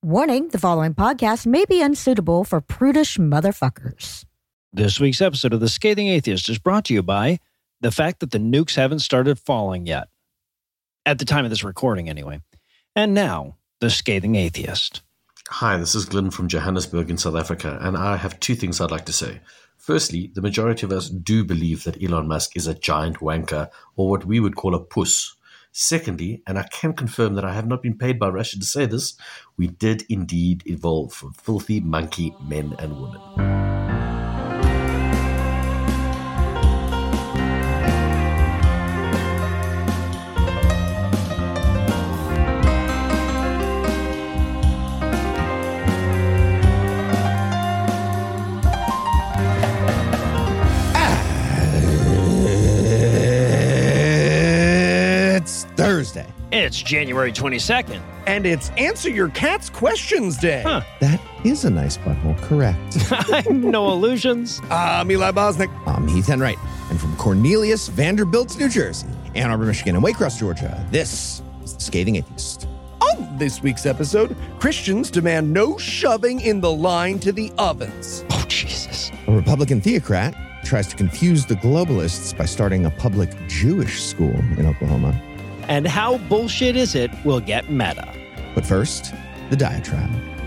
Warning, the following podcast may be unsuitable for prudish motherfuckers. This week's episode of The Scathing Atheist is brought to you by the fact that the nukes haven't started falling yet. At the time of this recording, anyway. And now, The Scathing Atheist. Hi, this is Glenn from Johannesburg in South Africa, and I have two things I'd like to say. Firstly, the majority of us do believe that Elon Musk is a giant wanker, or what we would call a puss. Secondly, and I can confirm that I have not been paid by Russia to say this, we did indeed evolve from filthy monkey men and women. Thursday. It's January 22nd. And it's Answer Your Cat's Questions Day. Huh. That is a nice butthole, correct. No illusions. I'm Eli Bosnick. I'm Heath Enright. And from Cornelius Vanderbilt, New Jersey, Ann Arbor, Michigan, and Waycross, Georgia, this is The Scathing Atheist. On this week's episode, Christians demand no shoving in the line to the ovens. Oh, Jesus. A Republican theocrat tries to confuse the globalists by starting a public Jewish school in Oklahoma. And how bullshit is it will get meta. But first, the diatribe.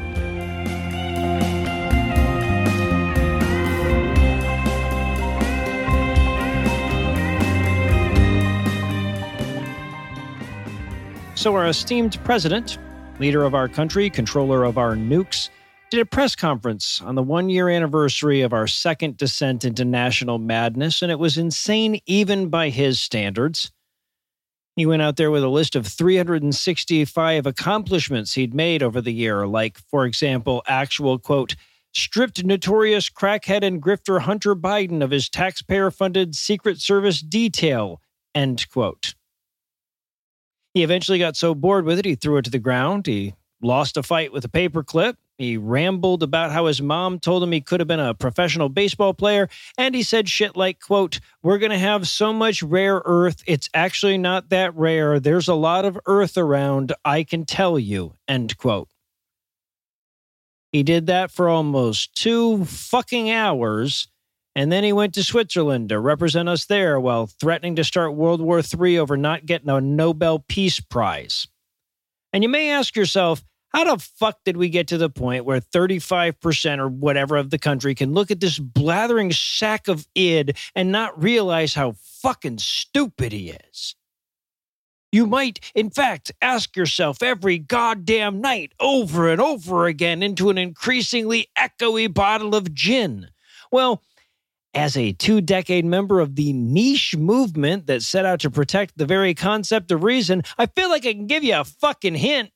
So our esteemed president, leader of our country, controller of our nukes, did a press conference on the one-year anniversary of our second descent into national madness, and it was insane even by his standards. He went out there with a list of 365 accomplishments he'd made over the year, like, for example, actual, quote, stripped notorious crackhead and grifter Hunter Biden of his taxpayer-funded Secret Service detail, end quote. He eventually got so bored with it, he threw it to the ground. He lost a fight with a paperclip. He rambled about how his mom told him he could have been a professional baseball player, and he said shit like, quote, we're going to have so much rare earth, it's actually not that rare. There's a lot of earth around, I can tell you, end quote. He did that for almost 2 fucking hours, and then he went to Switzerland to represent us there while threatening to start World War III over not getting a Nobel Peace Prize. And you may ask yourself, how the fuck did we get to the point where 35% or whatever of the country can look at this blathering sack of id and not realize how fucking stupid he is? You might, in fact, ask yourself every goddamn night over and over again into an increasingly echoey bottle of gin. Well, as a 2-decade member of the niche movement that set out to protect the very concept of reason, I feel like I can give you a fucking hint.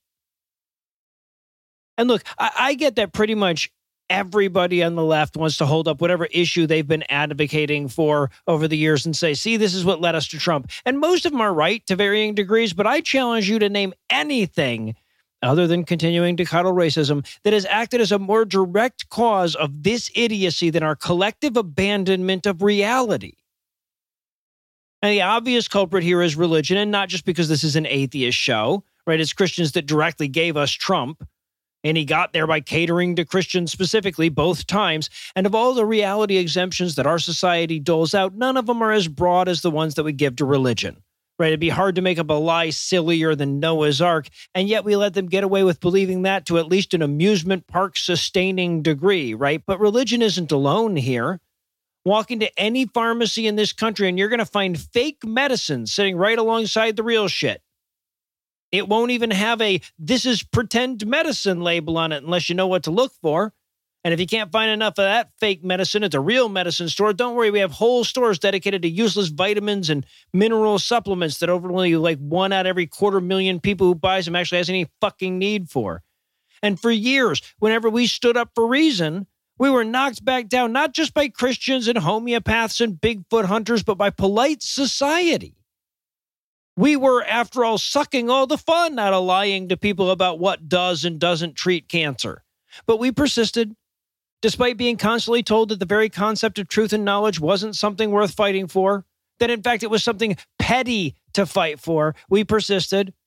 And look, I get that pretty much everybody on the left wants to hold up whatever issue they've been advocating for over the years and say, see, this is what led us to Trump. And most of them are right to varying degrees, but I challenge you to name anything other than continuing to coddle racism that has acted as a more direct cause of this idiocy than our collective abandonment of reality. And the obvious culprit here is religion, and not just because this is an atheist show, right? It's Christians that directly gave us Trump. And he got there by catering to Christians specifically both times. And of all the reality exemptions that our society doles out, none of them are as broad as the ones that we give to religion. Right? It'd be hard to make up a lie sillier than Noah's Ark. And yet we let them get away with believing that to at least an amusement park sustaining degree, right? But religion isn't alone here. Walk into any pharmacy in this country and you're going to find fake medicine sitting right alongside the real shit. It won't even have a "this is pretend medicine" label on it unless you know what to look for. And if you can't find enough of that fake medicine at the real medicine store, don't worry. We have whole stores dedicated to useless vitamins and mineral supplements that only like 1 out of every 250,000 people who buys them actually has any fucking need for. And for years, whenever we stood up for reason, we were knocked back down, not just by Christians and homeopaths and Bigfoot hunters, but by polite society. We were, after all, sucking all the fun out of lying to people about what does and doesn't treat cancer. But we persisted, despite being constantly told that the very concept of truth and knowledge wasn't something worth fighting for, that in fact it was something petty to fight for. We persisted.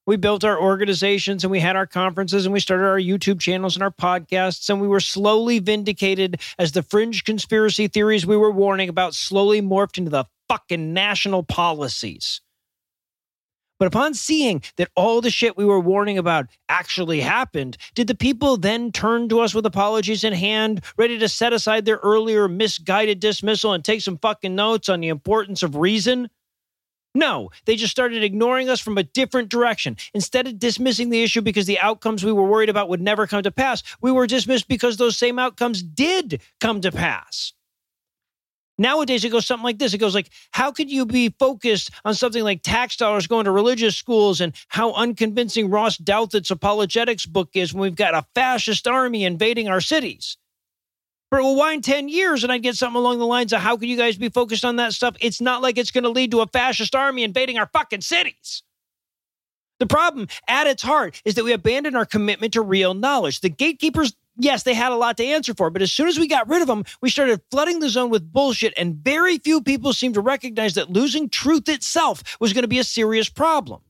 We built our organizations and we had our conferences and we started our YouTube channels and our podcasts, and we were slowly vindicated as the fringe conspiracy theories we were warning about slowly morphed into the fucking national policies. But upon seeing that all the shit we were warning about actually happened, did the people then turn to us with apologies in hand, ready to set aside their earlier misguided dismissal and take some fucking notes on the importance of reason? No, they just started ignoring us from a different direction. Instead of dismissing the issue because the outcomes we were worried about would never come to pass, we were dismissed because those same outcomes did come to pass. Nowadays, it goes something like this. It goes like, how could you be focused on something like tax dollars going to religious schools and how unconvincing Ross Douthat's apologetics book is when we've got a fascist army invading our cities? But we'll wind 10 years and I'd get something along the lines of, how could you guys be focused on that stuff? It's not like it's going to lead to a fascist army invading our fucking cities. The problem at its heart is that we abandoned our commitment to real knowledge. The gatekeepers, yes, they had a lot to answer for, but as soon as we got rid of them, we started flooding the zone with bullshit, and very few people seemed to recognize that losing truth itself was going to be a serious problem.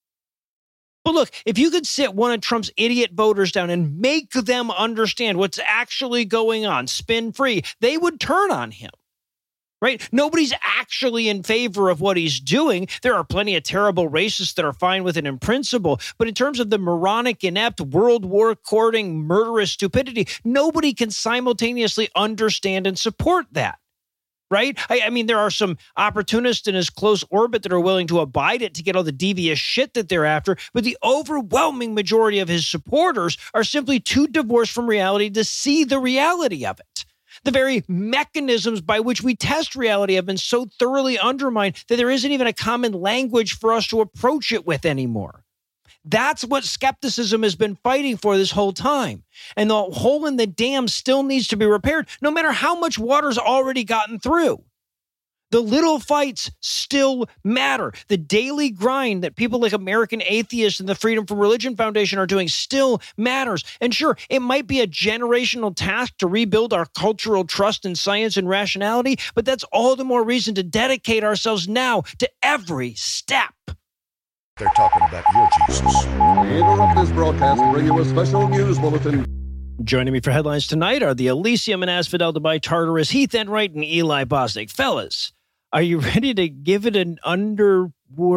But look, if you could sit one of Trump's idiot voters down and make them understand what's actually going on, spin-free, they would turn on him. Right? Nobody's actually in favor of what he's doing. There are plenty of terrible racists that are fine with it in principle. But in terms of the moronic, inept, world war courting, murderous stupidity, nobody can simultaneously understand and support that. Right? I mean, there are some opportunists in his close orbit that are willing to abide it to get all the devious shit that they're after. But the overwhelming majority of his supporters are simply too divorced from reality to see the reality of it. The very mechanisms by which we test reality have been so thoroughly undermined that there isn't even a common language for us to approach it with anymore. That's what skepticism has been fighting for this whole time. And the hole in the dam still needs to be repaired, no matter how much water's already gotten through. The little fights still matter. The daily grind that people like American Atheists and the Freedom from Religion Foundation are doing still matters. And sure, it might be a generational task to rebuild our cultural trust in science and rationality, but that's all the more reason to dedicate ourselves now to every step. They're talking about your Jesus. We interrupt this broadcast to bring you a special news bulletin. Joining me for headlines tonight are the Elysium and Asphodel Dubai Tartarus, Heath Enright, and Eli Bosnick. Fellas, are you ready to give it an underwhirl?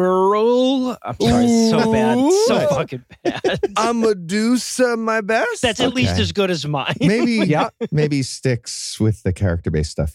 I'm sorry, it's so bad. It's so fucking bad. I'm going to do my best. That's at least as good as mine. Maybe sticks with the character-based stuff.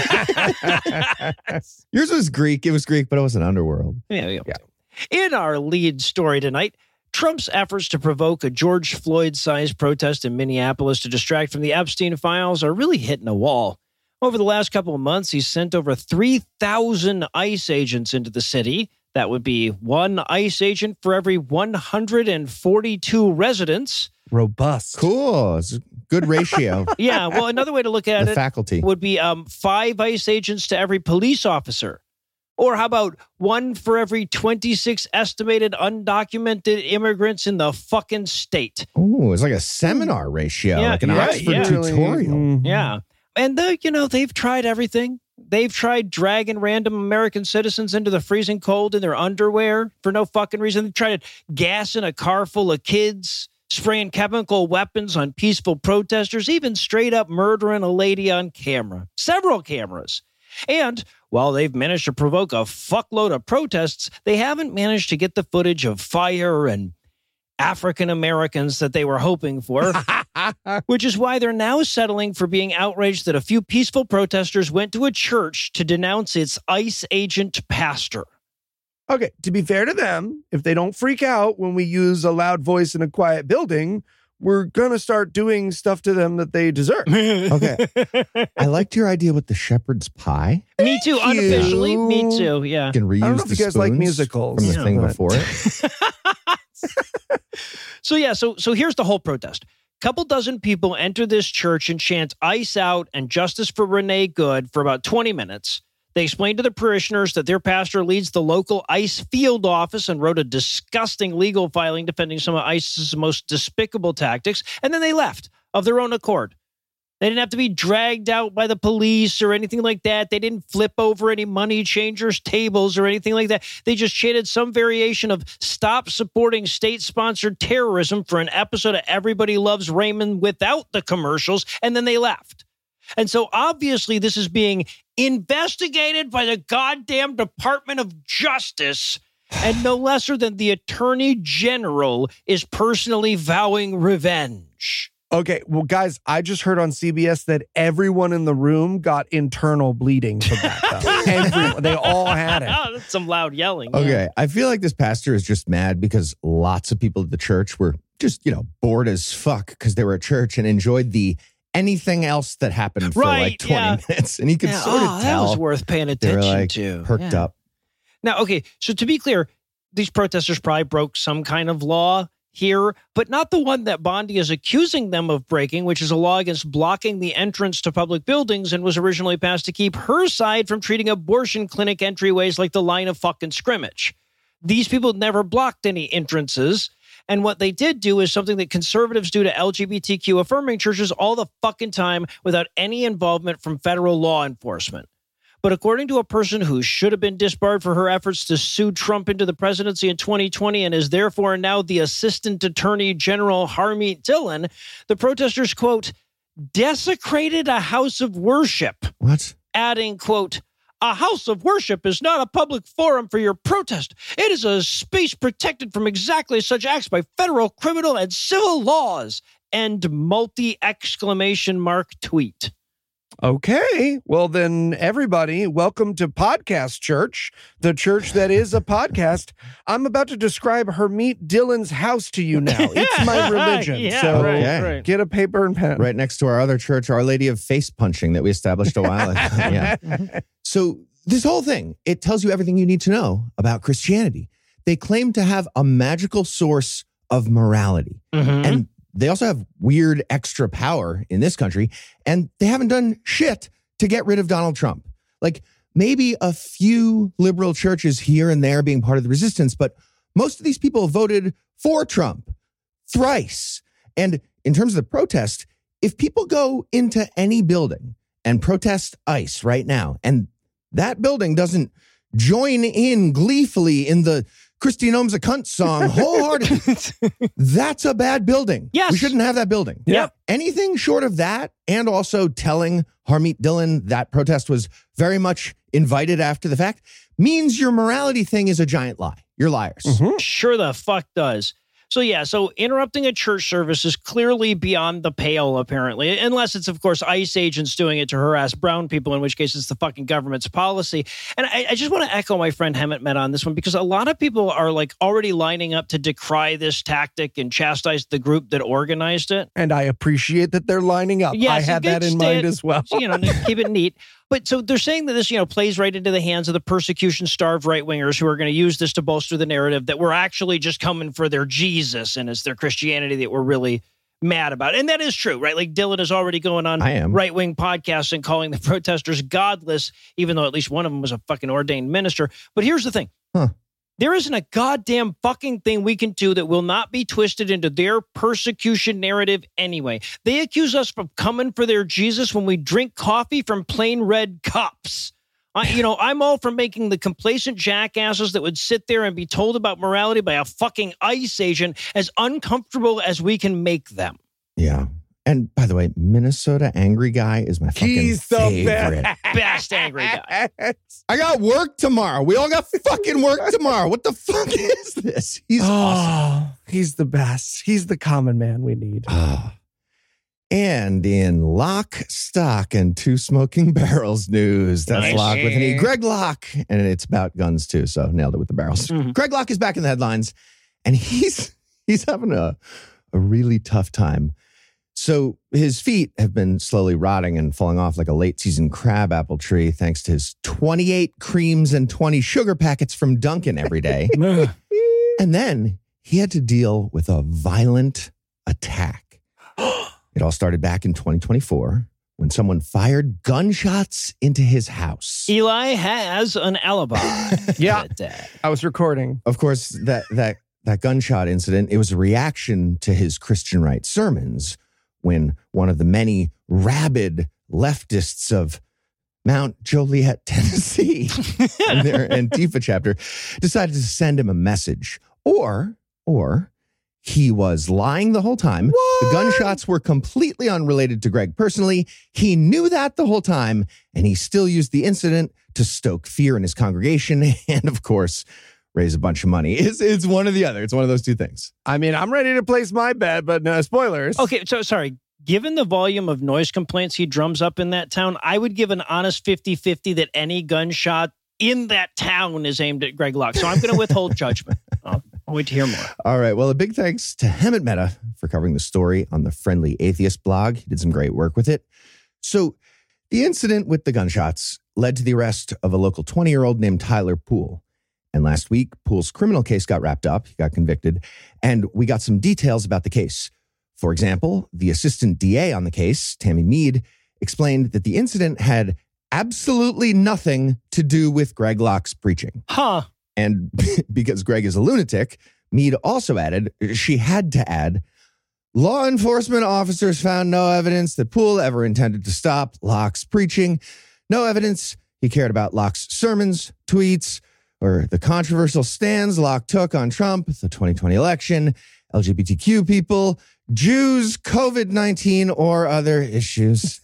Yours was Greek. It was Greek, but it was an underworld. Yeah. In our lead story tonight, Trump's efforts to provoke a George Floyd-sized protest in Minneapolis to distract from the Epstein files are really hitting a wall. Over the last couple of months, he's sent over 3,000 ICE agents into the city. That would be one ICE agent for every 142 residents. Robust. Cool. It's a good ratio. Yeah, well, another way to look at it faculty would be 5 ICE agents to every police officer. Or how about 1 for every 26 estimated undocumented immigrants in the fucking state? Oh, it's like a seminar ratio, like an Oxford tutorial. Yeah. And they've tried everything. They've tried dragging random American citizens into the freezing cold in their underwear for no fucking reason. They've tried gassing a car full of kids, spraying chemical weapons on peaceful protesters, even straight up murdering a lady on camera. Several cameras. And while they've managed to provoke a fuckload of protests, they haven't managed to get the footage of fire and African Americans that they were hoping for, which is why they're now settling for being outraged that a few peaceful protesters went to a church to denounce its ICE agent pastor. Okay, to be fair to them, if they don't freak out when we use a loud voice in a quiet building, we're going to start doing stuff to them that they deserve. Okay. I liked your idea with the shepherd's pie. Me too, unofficially. Me too, yeah. You can reuse I don't know if you guys like musicals from the thing before it. So here's the whole protest. Couple dozen people enter this church and chant ICE out and justice for Renee Good for about 20 minutes. They explained to the parishioners that their pastor leads the local ICE field office and wrote a disgusting legal filing defending some of ICE's most despicable tactics, and then they left of their own accord. They didn't have to be dragged out by the police or anything like that. They didn't flip over any money changers' tables or anything like that. They just chanted some variation of stop supporting state-sponsored terrorism for an episode of Everybody Loves Raymond without the commercials, and then they left. And so obviously this is being investigated by the goddamn Department of Justice, and no lesser than the Attorney General is personally vowing revenge. Okay, well, guys, I just heard on CBS that everyone in the room got internal bleeding from that. Though. Everyone, they all had it. Oh, that's some loud yelling. Okay, Yeah. I feel like this pastor is just mad because lots of people at the church were just, bored as fuck because they were at church and enjoyed the anything else that happened for like 20 minutes. And you could sort of tell that was worth paying they were attention like to. perked up. Now, okay, so to be clear, these protesters probably broke some kind of law here, but not the one that Bondi is accusing them of breaking, which is a law against blocking the entrance to public buildings and was originally passed to keep her side from treating abortion clinic entryways like the line of fucking scrimmage. These people never blocked any entrances. And what they did do is something that conservatives do to LGBTQ affirming churches all the fucking time without any involvement from federal law enforcement. But according to a person who should have been disbarred for her efforts to sue Trump into the presidency in 2020 and is therefore now the Assistant Attorney General Harmeet Dillon, the protesters, quote, desecrated a house of worship. What? Adding, quote, a house of worship is not a public forum for your protest. It is a space protected from exactly such acts by federal, criminal, and civil laws. End multi-exclamation mark tweet. Okay, well then, everybody, welcome to Podcast Church, the church that is a podcast. I'm about to describe Harmeet Dillon's house to you now. It's my religion. Yeah, so right. get a paper and pen. Right next to our other church, Our Lady of Face Punching that we established a while ago. Yeah. So this whole thing, it tells you everything you need to know about Christianity. They claim to have a magical source of morality. Mm-hmm. And they also have weird extra power in this country, and they haven't done shit to get rid of Donald Trump. Like maybe a few liberal churches here and there being part of the resistance, but most of these people voted for Trump thrice. And in terms of the protest, if people go into any building and protest ICE right now, and that building doesn't join in gleefully in the Kristi Noem's a cunt song wholeheartedly, that's a bad building. Yes. We shouldn't have that building. Yep. Anything short of that, and also telling Harmeet Dillon that protest was very much invited after the fact, means your morality thing is a giant lie. You're liars. Mm-hmm. Sure the fuck does. So interrupting a church service is clearly beyond the pale, apparently, unless it's, of course, ICE agents doing it to harass brown people, in which case it's the fucking government's policy. And I just want to echo my friend Hemant Mehta on this one, because a lot of people are like already lining up to decry this tactic and chastise the group that organized it. And I appreciate that they're lining up. Yes, I had that in mind as well. So, keep it neat. But so they're saying that this, plays right into the hands of the persecution-starved right-wingers who are going to use this to bolster the narrative that we're actually just coming for their Jesus and it's their Christianity that we're really mad about. And that is true, right? Like Dillon is already going on right-wing podcasts and calling the protesters godless, even though at least one of them was a fucking ordained minister. But here's the thing. There isn't a goddamn fucking thing we can do that will not be twisted into their persecution narrative anyway. They accuse us of coming for their Jesus when we drink coffee from plain red cups. I'm all for making the complacent jackasses that would sit there and be told about morality by a fucking ICE agent as uncomfortable as we can make them. Yeah. And by the way, Minnesota Angry Guy is my fucking favorite. Best angry guy. I got work tomorrow. We all got fucking work tomorrow. What the fuck is this? He's awesome. He's the best. He's the common man we need. And in Lock, Stock, and Two Smoking Barrels news, that's Nice. Locke with an E. Greg Locke, and it's about guns too, so nailed it with the barrels. Mm-hmm. Greg Locke is back in the headlines, and he's having a really tough time. So his feet have been slowly rotting and falling off like a late season crab apple tree thanks to his 28 creams and 20 sugar packets from Dunkin' every day. And then he had to deal with a violent attack. It all started back in 2024 when someone fired gunshots into his house. Eli has an alibi. Yeah. I was recording. Of course, that gunshot incident, it was a reaction to his Christian right sermons, when one of the many rabid leftists of Mount Joliet, Tennessee, and their Antifa chapter decided to send him a message. Or he was lying the whole time. What? The gunshots were completely unrelated to Greg personally. He knew that the whole time, and he still used the incident to stoke fear in his congregation and, of course, raise a bunch of money. It's one or the other. It's one of those two things. I mean, I'm ready to place my bet, but no spoilers. Okay, so sorry. Given the volume of noise complaints he drums up in that town, I would give an honest 50-50 that any gunshot in that town is aimed at Greg Locke. So I'm going to withhold judgment. I'll wait to hear more. All right. Well, a big thanks to Hemant Mehta for covering the story on the Friendly Atheist blog. He did some great work with it. So the incident with the gunshots led to the arrest of a local 20-year-old named Tyler Poole. And last week, Poole's criminal case got wrapped up. He got convicted. And we got some details about the case. For example, the assistant DA on the case, Tammy Mead, explained that the incident had absolutely nothing to do with Greg Locke's preaching. Huh. And because Greg is a lunatic, Mead also added, she had to add, law enforcement officers found no evidence that Poole ever intended to stop Locke's preaching. No evidence he cared about Locke's sermons, tweets, or the controversial stands Locke took on Trump, the 2020 election, LGBTQ people, Jews, COVID-19, or other issues.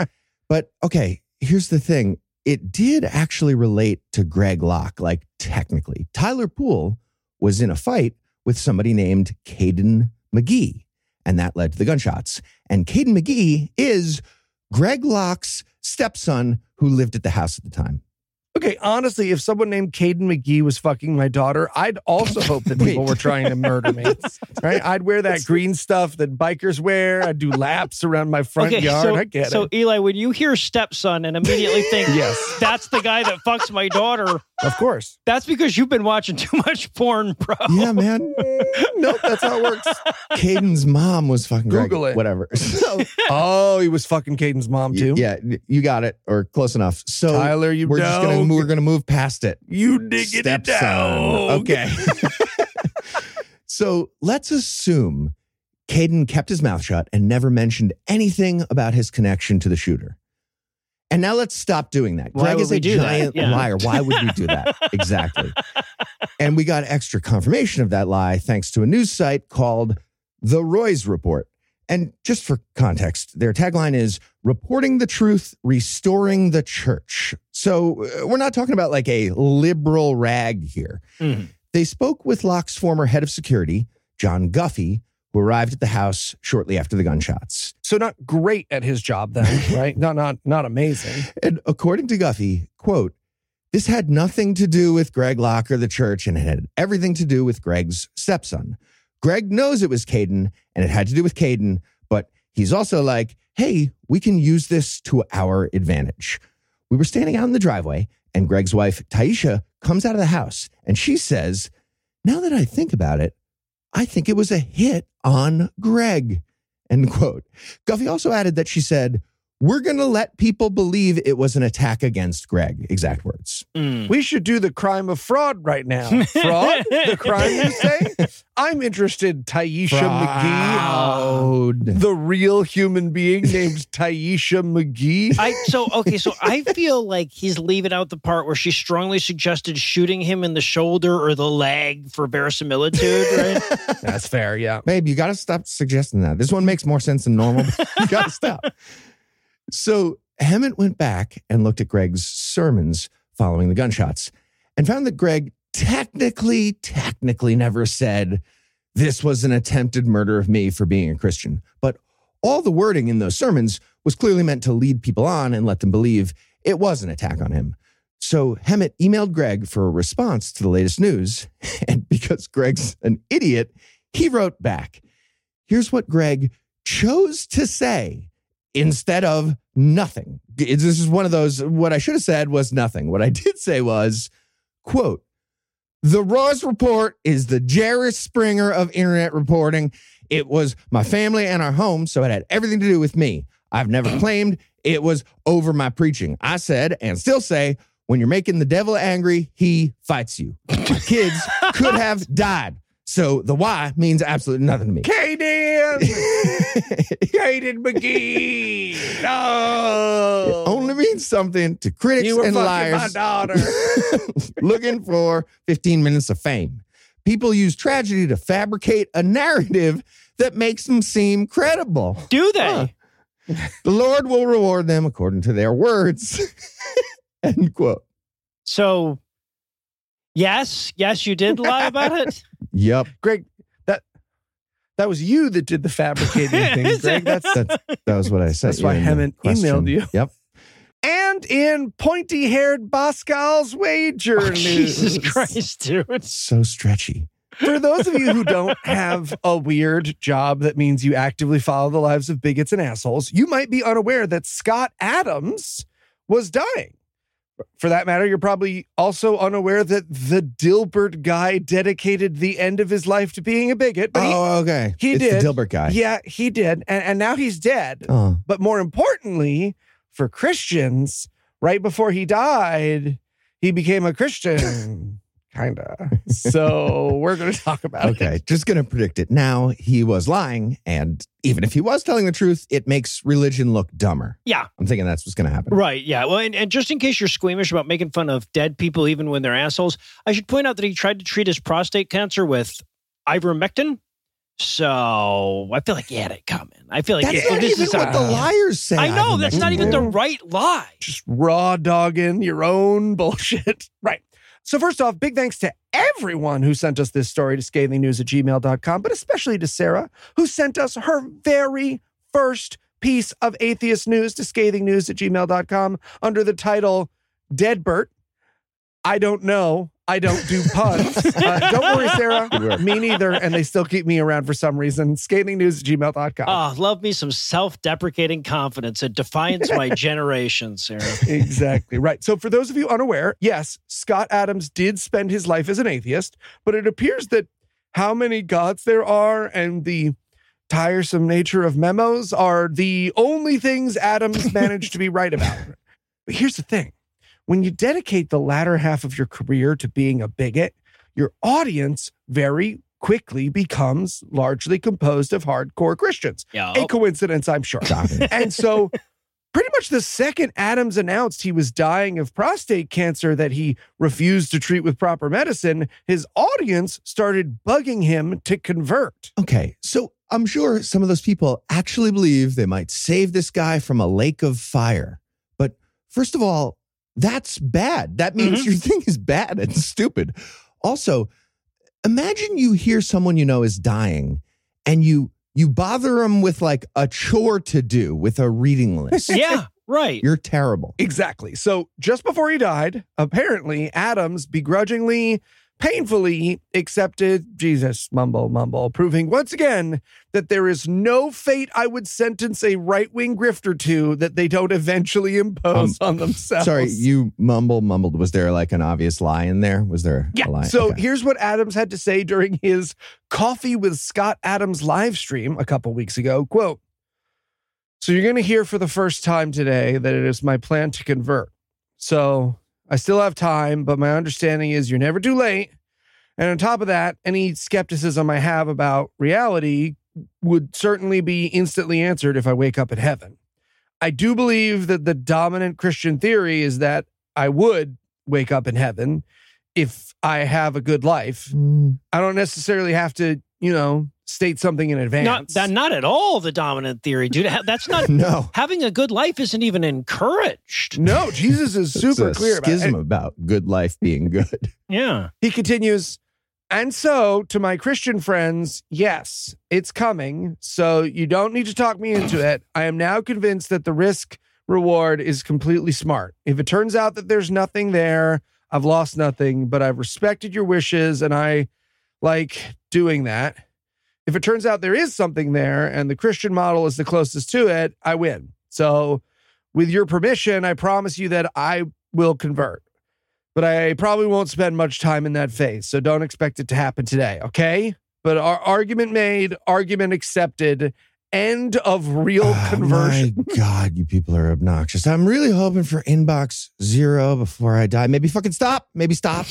But okay, here's the thing. It did actually relate to Greg Locke, like technically. Tyler Poole was in a fight with somebody named Caden McGee, and that led to the gunshots. And Caden McGee is Greg Locke's stepson who lived at the house at the time. Okay, honestly, if someone named Caden McGee was fucking my daughter, I'd also hope that people were trying to murder me. Right? I'd wear that green stuff that bikers wear. I'd do laps around my front yard. I get it. So, Eli, when you hear stepson and immediately think, yes, that's the guy that fucks my daughter. Of course. That's because you've been watching too much porn, bro. Yeah, man. Nope, that's how it works. Caden's mom was fucking Google Greg. it. Whatever. So, he was fucking Caden's mom too? Yeah, you got it, or close enough. So Tyler, we're going to move past it. You digging it down. Okay. So let's assume Caden kept his mouth shut and never mentioned anything about his connection to the shooter. And now let's stop doing that. Greg is a giant liar. Why would we do that? Exactly. And we got extra confirmation of that lie thanks to a news site called The Roy's Report. And just for context, their tagline is reporting the truth, restoring the church. So we're not talking about like a liberal rag here. Mm-hmm. They spoke with Locke's former head of security, John Guffey, who arrived at the house shortly after the gunshots. So not great at his job then, right? Not amazing. And according to Guffey, quote, this had nothing to do with Greg Locke or the church, and it had everything to do with Greg's stepson. Greg knows it was Caden, and it had to do with Caden, but he's also like, hey, we can use this to our advantage. We were standing out in the driveway, and Greg's wife, Taisha, comes out of the house, and she says, now that I think about it, I think it was a hit on Greg, end quote. Guffey also added that she said, we're going to let people believe it was an attack against Greg. Exact words. We should do the crime of fraud right now. Fraud? The crime, you say? I'm interested, Taisha McGee. The real human being named Taisha McGee. So I feel like he's leaving out the part where she strongly suggested shooting him in the shoulder or the leg for verisimilitude, right? That's fair, yeah. Babe, you got to stop suggesting that. This one makes more sense than normal. You got to stop. So Hemant went back and looked at Greg's sermons following the gunshots and found that Greg technically never said, this was an attempted murder of me for being a Christian. But all the wording in those sermons was clearly meant to lead people on and let them believe it was an attack on him. So Hemant emailed Greg for a response to the latest news. And because Greg's an idiot, he wrote back. Here's what Greg chose to say instead of nothing. This is one of those, what I should have said was nothing. What I did say was, quote, the Roy's Report is the Jerry Springer of internet reporting. It was my family and our home, so it had everything to do with me. I've never claimed it was over my preaching. I said, and still say, when you're making the devil angry, he fights you. My kids could have died. So the Y means absolutely nothing to me. Kaden! Kaden McGee! No! It only means something to critics You were and fucking liars my daughter. looking for 15 minutes of fame. People use tragedy to fabricate a narrative that makes them seem credible. Do they? The Lord will reward them according to their words. End quote. So, yes, you did lie about it. Yep. Greg, that was you that did the fabricating thing, Greg. That was what I said. That's why in the Hemant question. emailed you. Yep. And in pointy-haired Pascal's wager news. Jesus Christ, dude. So stretchy. For those of you who don't have a weird job that means you actively follow the lives of bigots and assholes, you might be unaware that Scott Adams was dying. For that matter, you're probably also unaware that the Dilbert guy dedicated the end of his life to being a bigot. But Okay. he It's did. the Dilbert guy. Yeah, he did. And now he's dead. Oh. But more importantly, for Christians, right before he died, he became a Christian. Kinda. So we're going to talk about it. Okay, just going to predict it. Now, he was lying, and even if he was telling the truth, it makes religion look dumber. Yeah. I'm thinking that's what's going to happen. Right, yeah. Well, and just in case you're squeamish about making fun of dead people even when they're assholes, I should point out that he tried to treat his prostate cancer with ivermectin. So I feel like he had it coming. I feel like That's not this even is what the liars say. I know, that's not even the right lie. Just raw dogging your own bullshit. Right. So first off, big thanks to everyone who sent us this story to scathingnews@gmail.com, but especially to Sarah, who sent us her very first piece of atheist news to scathingnews@gmail.com under the title, Deadbert. I don't know. I don't do puns. Don't worry, Sarah. Me neither. And they still keep me around for some reason. Scathingnews@gmail.com. Oh, love me some self-deprecating confidence. It defines my generation, Sarah. Exactly right. So for those of you unaware, yes, Scott Adams did spend his life as an atheist, but it appears that how many gods there are and the tiresome nature of memos are the only things Adams managed to be right about. But here's the thing. When you dedicate the latter half of your career to being a bigot, your audience very quickly becomes largely composed of hardcore Christians. Yeah. A coincidence, I'm sure. And so pretty much the second Adams announced he was dying of prostate cancer that he refused to treat with proper medicine, his audience started bugging him to convert. Okay, so I'm sure some of those people actually believe they might save this guy from a lake of fire. But first of all, that's bad. That means your thing is bad and stupid. Also, imagine you hear someone you know is dying and you bother them with like a chore to do with a reading list. Yeah, right. You're terrible. Exactly. So just before he died, apparently Adams begrudgingly, painfully accepted Jesus, mumble, mumble, proving once again that there is no fate I would sentence a right-wing grifter to that they don't eventually impose on themselves. Sorry, you mumbled. Was there like an obvious lie in there? Was there a lie? So Okay. here's what Adams had to say during his Coffee with Scott Adams live stream a couple weeks ago. Quote, "So you're going to hear for the first time today that it is my plan to convert. So I still have time, but my understanding is you're never too late. And on top of that, any skepticism I have about reality would certainly be instantly answered if I wake up in heaven. I do believe that the dominant Christian theory is that I would wake up in heaven if I have a good life. I don't necessarily have to, state something in advance. Not at all the dominant theory, dude. That's not. No. Having a good life isn't even encouraged. No, Jesus is super It's a clear about it. schism about good life being good. Yeah. He continues, and so to my Christian friends, yes, it's coming. So you don't need to talk me into it. I am now convinced that the risk reward is completely smart. If it turns out that there's nothing there, I've lost nothing, but I've respected your wishes and I like doing that. If it turns out there is something there and the Christian model is the closest to it, I win. So with your permission, I promise you that I will convert. But I probably won't spend much time in that phase, so don't expect it to happen today, okay? But our argument made, argument accepted, end of real conversion. My God, you people are obnoxious. I'm really hoping for inbox 0 before I die. Maybe fucking stop. Maybe stop.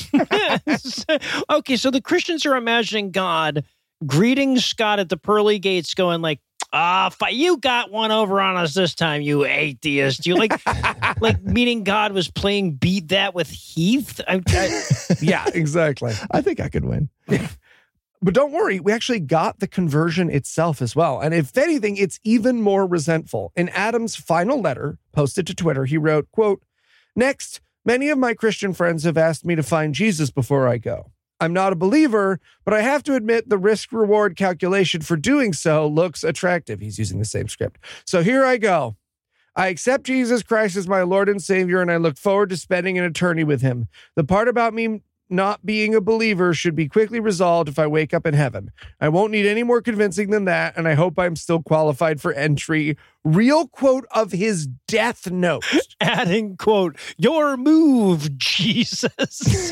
Okay, so the Christians are imagining God greeting Scott at the pearly gates going like, you got one over on us this time, you atheist. You like meaning God was playing Beat That with Heath? Yeah, exactly. I think I could win. But don't worry, we actually got the conversion itself as well. And if anything, it's even more resentful. In Adam's final letter posted to Twitter, he wrote, quote, "Next, many of my Christian friends have asked me to find Jesus before I go. I'm not a believer, but I have to admit the risk-reward calculation for doing so looks attractive." He's using the same script. "So here I go. I accept Jesus Christ as my Lord and Savior, and I look forward to spending an eternity with him. The part about me not being a believer should be quickly resolved if I wake up in heaven. I won't need any more convincing than that, and I hope I'm still qualified for entry." Real quote of his death note. Adding, quote, "Your move, Jesus."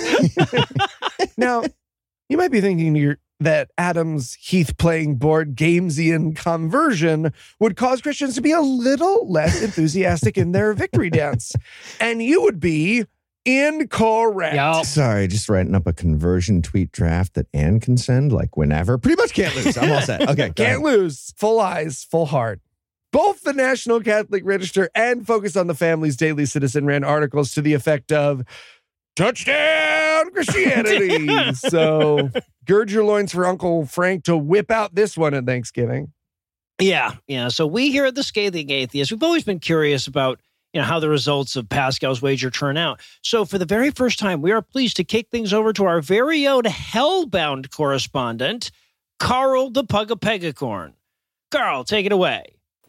Now, you might be thinking that Adam's Heath playing board Gamesian conversion would cause Christians to be a little less enthusiastic in their victory dance. And you would be incorrect. Yep. Sorry, just writing up a conversion tweet draft that Ann can send like whenever. Pretty much can't lose. I'm all set. Okay, Can't lose. Full eyes, full heart. Both the National Catholic Register and Focus on the Family's Daily Citizen ran articles to the effect of "Touchdown Christianity." So gird your loins for Uncle Frank to whip out this one at Thanksgiving. Yeah. So we here at the Scathing Atheist, we've always been curious about how the results of Pascal's wager turn out. So for the very first time, we are pleased to kick things over to our very own hellbound correspondent, Carl the Pugapegacorn. Carl, take it away.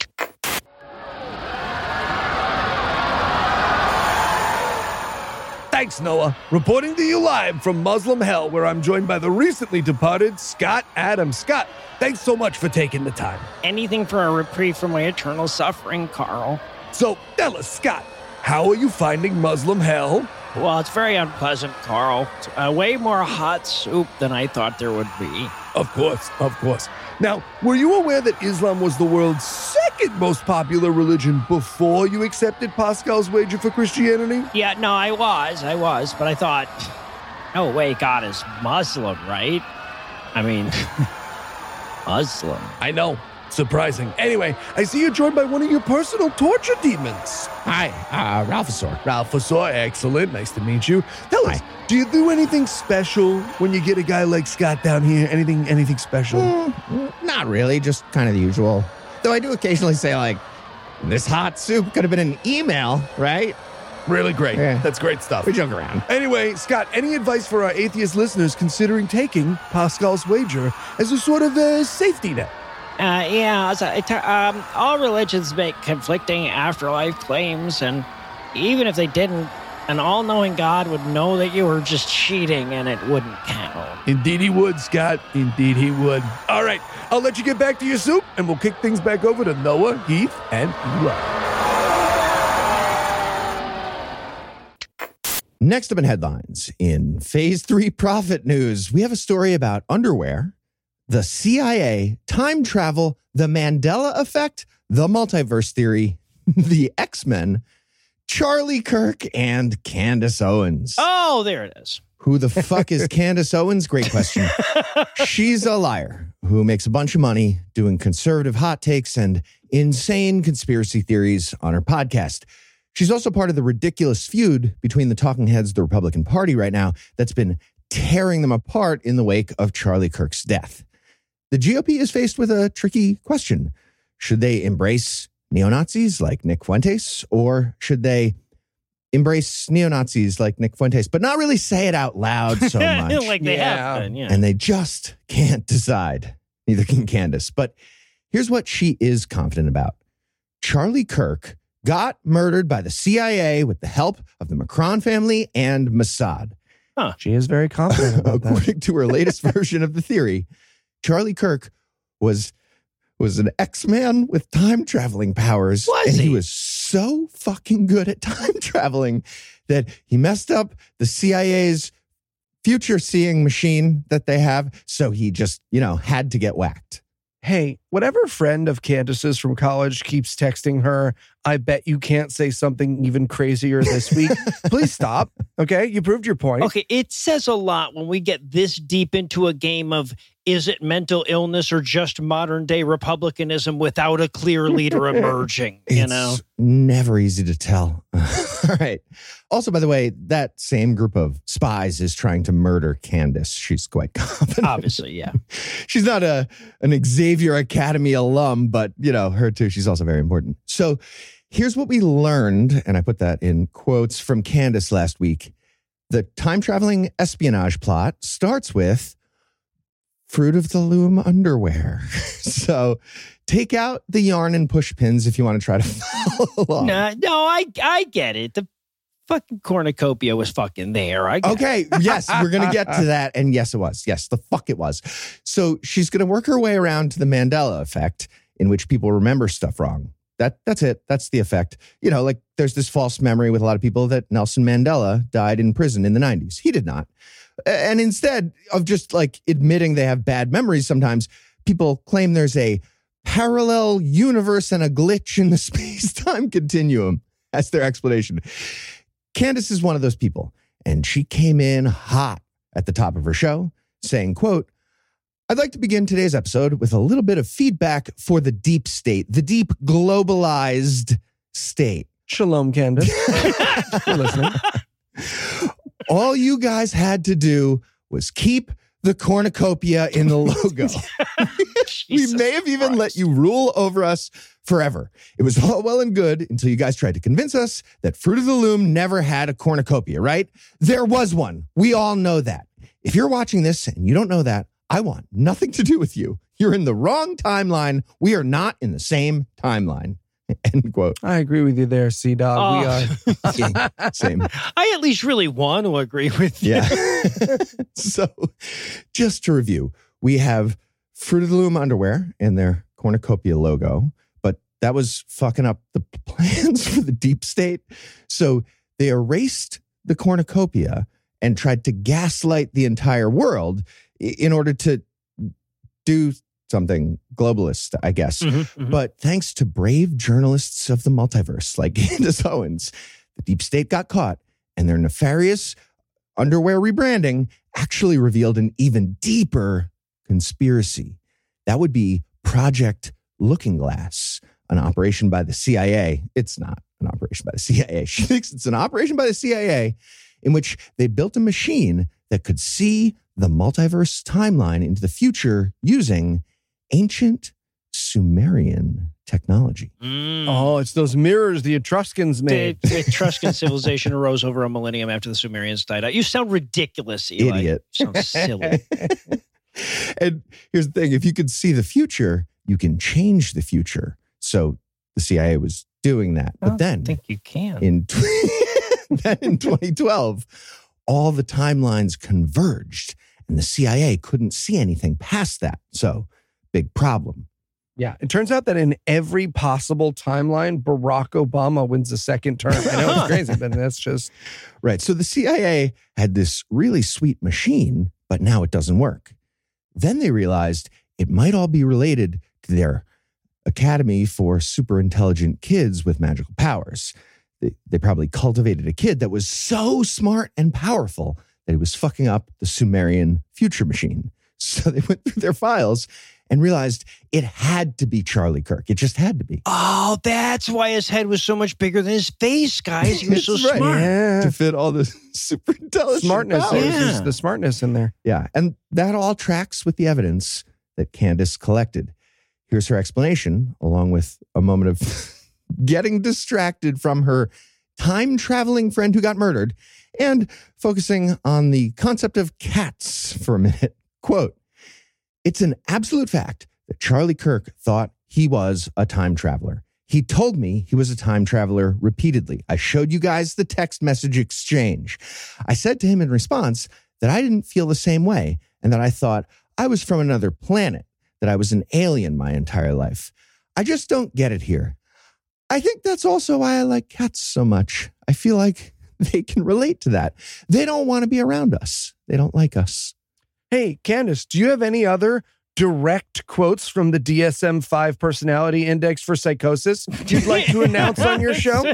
Thanks, Noah. Reporting to you live from Muslim Hell, where I'm joined by the recently departed Scott Adams. Scott, thanks so much for taking the time. Anything for a reprieve from my eternal suffering, Carl. So tell us, Scott, how are you finding Muslim Hell? Well, it's very unpleasant, Carl. It's way more hot soup than I thought there would be. Of course. Now, were you aware that Islam was the world's second most popular religion before you accepted Pascal's wager for Christianity? Yeah, no, I was, but I thought, no way, God is Muslim, right? I mean, Muslim. I know. Surprising. Anyway, I see you're joined by one of your personal torture demons. Hi, Ralph Asor. Ralph Asor, excellent. Nice to meet you. Tell us, do you do anything special when you get a guy like Scott down here? Anything special? Not really, just kind of the usual. Though I do occasionally say, like, this hot soup could have been an email, right? Really great. Yeah. That's great stuff. We joke around. Anyway, Scott, any advice for our atheist listeners considering taking Pascal's wager as a sort of a safety net? All religions make conflicting afterlife claims, and even if they didn't, an all-knowing God would know that you were just cheating, and it wouldn't count. Indeed he would, Scott. Indeed he would. All right, I'll let you get back to your soup, and we'll kick things back over to Noah, Heath, and Eli. Next up in headlines, in Phase 3 profit news, we have a story about underwear, the CIA, time travel, the Mandela effect, the multiverse theory, the X-Men, Charlie Kirk, and Candace Owens. Oh, there it is. Who the fuck is Candace Owens? Great question. She's a liar who makes a bunch of money doing conservative hot takes and insane conspiracy theories on her podcast. She's also part of the ridiculous feud between the talking heads of the Republican Party right now that's been tearing them apart in the wake of Charlie Kirk's death. The GOP is faced with a tricky question. Should they embrace neo-Nazis like Nick Fuentes, or should they embrace neo-Nazis like Nick Fuentes, but not really say it out loud so much? Like they have been, yeah. And they just can't decide. Neither can Candace. But here's what she is confident about. Charlie Kirk got murdered by the CIA with the help of the Macron family and Mossad. Huh. She is very confident about that. According to her latest version of the theory, Charlie Kirk was an X-Man with time-traveling powers. Was he he? was so fucking good at time traveling that he messed up the CIA's future-seeing machine that they have, so he just, had to get whacked. hey, whatever friend of Candace's from college keeps texting her, I bet you can't say something even crazier this week. Please stop. Okay, you proved your point. Okay, it says a lot when we get this deep into a game of is it mental illness or just modern day republicanism without a clear leader emerging, you know? It's never easy to tell. All right. Also, by the way, that same group of spies is trying to murder Candace. She's quite confident. Obviously, yeah. She's not an Xavier Academy alum, but, her too. She's also very important. So here's what we learned, and I put that in quotes from Candace last week. The time-traveling espionage plot starts with Fruit of the Loom underwear. So take out the yarn and push pins if you want to try to follow along. No, I get it. The fucking cornucopia was fucking there. Okay, yes, we're going to get to that. And yes, it was. Yes, the fuck it was. So she's going to work her way around to the Mandela effect, in which people remember stuff wrong. That's it. That's the effect. There's this false memory with a lot of people that Nelson Mandela died in prison in the 90s. He did not. And instead of just admitting they have bad memories, sometimes people claim there's a parallel universe and a glitch in the space-time continuum. That's their explanation. Candace is one of those people, and she came in hot at the top of her show saying, quote, I'd like to begin today's episode with a little bit of feedback for the deep state, the deep globalized state. Shalom, Candace. We're listening. All you guys had to do was keep the cornucopia in the logo. We may have even let you rule over us forever. It was all well and good until you guys tried to convince us that Fruit of the Loom never had a cornucopia, right? There was one. We all know that. If you're watching this and you don't know that, I want nothing to do with you. You're in the wrong timeline. We are not in the same timeline. End quote. I agree with you there, C-Dog. We are. Same. I at least really want to agree with you. Yeah. So just to review, we have Fruit of the Loom underwear and their cornucopia logo, but that was fucking up the plans for the deep state. So they erased the cornucopia and tried to gaslight the entire world in order to do something globalist, I guess. But thanks to brave journalists of the multiverse like Candace Owens, the deep state got caught, and their nefarious underwear rebranding actually revealed an even deeper conspiracy. That would be Project Looking Glass, an operation by the CIA. It's not an operation by the CIA. She thinks it's an operation by the CIA in which they built a machine that could see the multiverse timeline into the future using ancient Sumerian technology. Oh, it's those mirrors the Etruscans made. The Etruscan civilization arose over a millennium after the Sumerians died out. You sound ridiculous, Eli. Idiot. You sound silly. And here's the thing. If you could see the future, you can change the future. So the CIA was doing that. But then I think you can. Then in 2012, all the timelines converged and the CIA couldn't see anything past that. So big problem. Yeah. It turns out that in every possible timeline, Barack Obama wins a second term. I know it's crazy, but that's just... Right. So the CIA had this really sweet machine, but now it doesn't work. Then they realized it might all be related to their Academy for Super Intelligent Kids with Magical Powers. They probably cultivated a kid that was so smart and powerful that he was fucking up the Sumerian future machine. So they went through their files and realized it had to be Charlie Kirk. It just had to be. Oh, that's why his head was so much bigger than his face, guys. He was so smart. Yeah. To fit all the super intelligent Smartness. powers. There's the smartness in there. Yeah. And that all tracks with the evidence that Candace collected. Here's her explanation, along with a moment of getting distracted from her time-traveling friend who got murdered and focusing on the concept of cats for a minute. Quote, it's an absolute fact that Charlie Kirk thought he was a time traveler. He told me he was a time traveler repeatedly. I showed you guys the text message exchange. I said to him in response that I didn't feel the same way and that I thought I was from another planet, that I was an alien my entire life. I just don't get it here. I think that's also why I like cats so much. I feel like they can relate to that. They don't want to be around us. They don't like us. Hey, Candace, do you have any other direct quotes from the DSM-5 personality index for psychosis you'd like to announce on your show?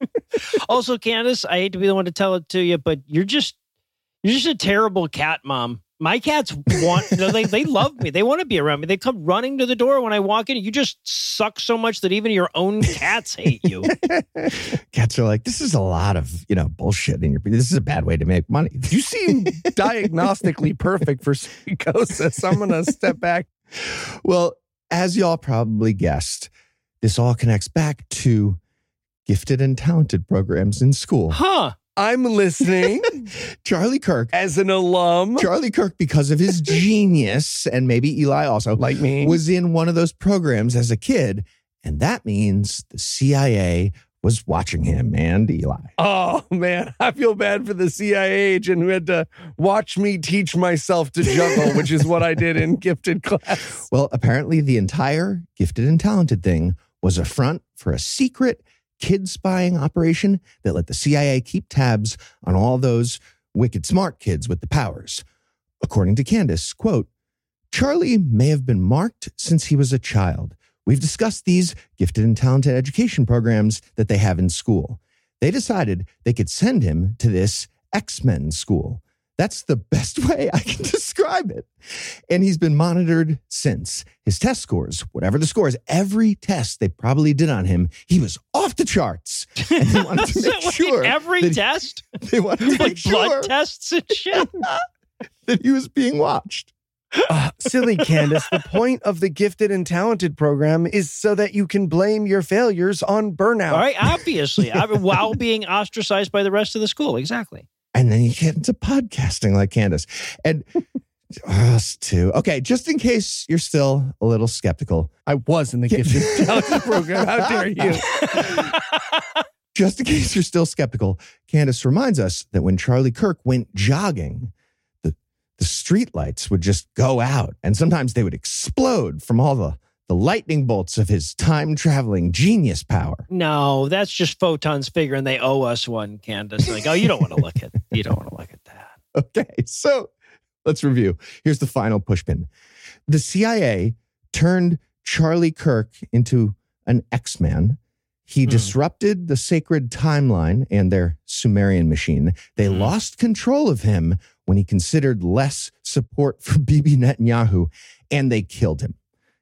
Also, Candace, I hate to be the one to tell it to you, but you're just a terrible cat mom. My cats want, they love me. They want to be around me. They come running to the door when I walk in. You just suck so much that even your own cats hate you. Cats are like, this is a lot of, bullshit in your, this is a bad way to make money. You seem diagnostically perfect for psychosis. I'm going to step back. Well, as y'all probably guessed, this all connects back to gifted and talented programs in school. Huh. I'm listening. Charlie Kirk, as an alum. Charlie Kirk, because of his genius, and maybe Eli also, like me, was in one of those programs as a kid. And that means the CIA was watching him and Eli. Oh, man. I feel bad for the CIA agent who had to watch me teach myself to juggle, which is what I did in gifted class. Well, apparently the entire gifted and talented thing was a front for a secret kid spying operation that let the CIA keep tabs on all those wicked smart kids with the powers. According to Candace, quote, Charlie may have been marked since he was a child. We've discussed these gifted and talented education programs that they have in school. They decided they could send him to this X-Men school. That's the best way I can describe it. And he's been monitored since. His test scores, whatever the scores, every test they probably did on him, he was off the charts. And they wanted to make sure. Every test? They wanted to make sure. Blood tests and shit. That he was being watched. Silly Candace, the point of the gifted and talented program is so that you can blame your failures on burnout. All right, obviously. While being ostracized by the rest of the school. Exactly. And then you get into podcasting like Candace. And us too. Okay, just in case you're still a little skeptical. I was in the gifted and talented program. How dare you? Just in case you're still skeptical, Candace reminds us that when Charlie Kirk went jogging, the streetlights would just go out. And sometimes they would explode from all the lightning bolts of his time-traveling genius power. No, that's just photons figuring they owe us one, Candace. Like, you don't want to look at that. Okay, so let's review. Here's the final pushpin. The CIA turned Charlie Kirk into an X-Man. He disrupted the sacred timeline and their Sumerian machine. They lost control of him when he considered less support for Bibi Netanyahu, and they killed him.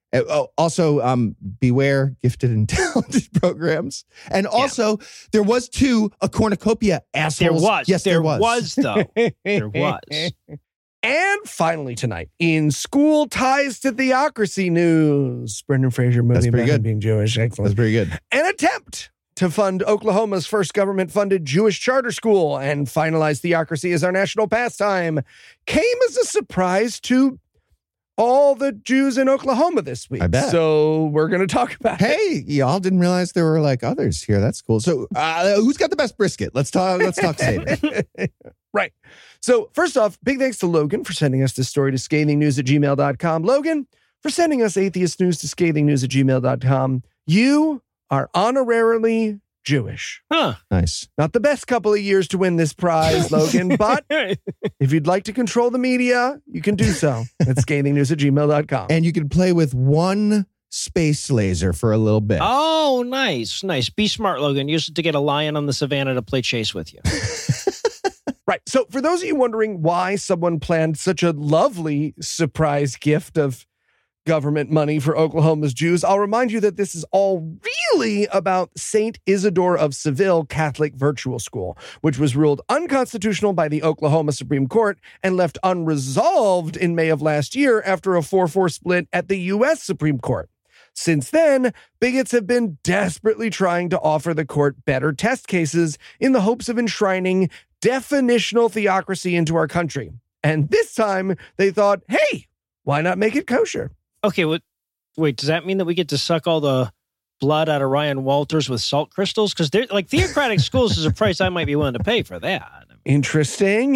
Also, beware gifted and talented programs. And also, there was a cornucopia assholes. There was. Yes, there was. Though. There was. And finally tonight, in school ties to theocracy news, Brendan Fraser movie about him being Jewish. Excellent. That's pretty good. An attempt to fund Oklahoma's first government-funded Jewish charter school and finalize theocracy as our national pastime came as a surprise to all the Jews in Oklahoma this week. I bet. So we're going to talk about it. Hey, y'all didn't realize there were like others here. That's cool. So who's got the best brisket? Let's talk Seder. Right. So first off, big thanks to Logan for sending us this story to scathingnews@gmail.com. Logan, for sending us atheist news to scathingnews@gmail.com. You are honorarily Jewish. Huh. Nice. Not the best couple of years to win this prize, Logan, but if you'd like to control the media, you can do so at scathingnews@gmail.com. And you can play with one space laser for a little bit. Oh, nice. Be smart, Logan. Use it to get a lion on the savannah to play chase with you. Right. So for those of you wondering why someone planned such a lovely surprise gift of government money for Oklahoma's Jews, I'll remind you that this is all really about St. Isidore of Seville Catholic Virtual School, which was ruled unconstitutional by the Oklahoma Supreme Court and left unresolved in May of last year after a 4-4 split at the U.S. Supreme Court. Since then, bigots have been desperately trying to offer the court better test cases in the hopes of enshrining definitional theocracy into our country. And this time, they thought, hey, why not make it kosher? Okay, wait, does that mean that we get to suck all the blood out of Ryan Walters with salt crystals? Because they're like theocratic schools is a price I might be willing to pay for that. Interesting.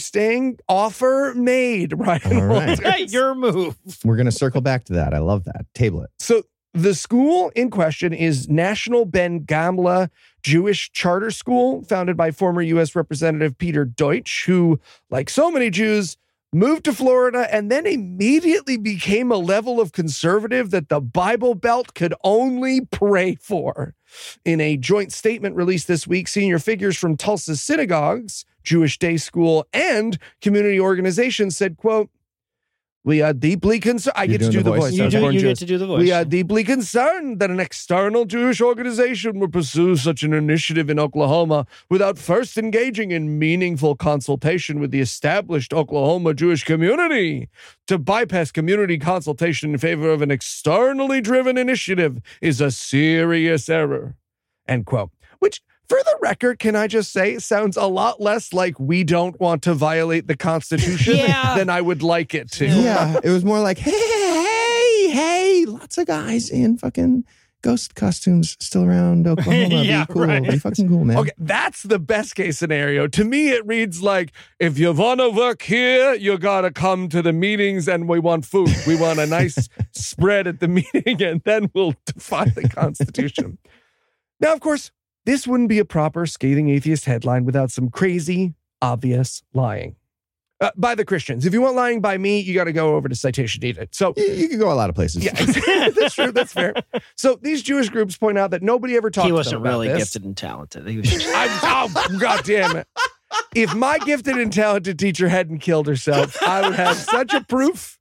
Offer made, Ryan All right. Walters. Hey, your move. We're going to circle back to that. I love that. Table it. So the school in question is National Ben Gamla Jewish Charter School, founded by former U.S. Representative Peter Deutsch, who, like so many Jews, moved to Florida, and then immediately became a level of conservative that the Bible Belt could only pray for. In a joint statement released this week, senior figures from Tulsa synagogues, Jewish day school, and community organizations said, quote, "We are deeply concerned." I get to do the voice. You get to do the voice. "We are deeply concerned that an external Jewish organization would pursue such an initiative in Oklahoma without first engaging in meaningful consultation with the established Oklahoma Jewish community. To bypass community consultation in favor of an externally driven initiative is a serious error." End quote. Which, for the record, can I just say, sounds a lot less like we don't want to violate the Constitution than I would like it to. Yeah, it was more like, hey, lots of guys in fucking ghost costumes still around Oklahoma. Yeah, be cool. right. Be fucking cool, man. Okay, that's the best case scenario. To me, it reads like, if you want to work here, you got to come to the meetings and we want food. We want a nice spread at the meeting and then we'll defy the Constitution. Now, of course, this wouldn't be a proper Scathing Atheist headline without some crazy, obvious lying. By the Christians. If you want lying by me, you got to go over to Citation Needed. So You can go a lot of places. yeah, that's true. That's fair. So these Jewish groups point out that nobody ever talked He to them wasn't about really this. gifted and talented. He was just, Oh, God damn it. If my gifted and talented teacher hadn't killed herself, I would have such a proof.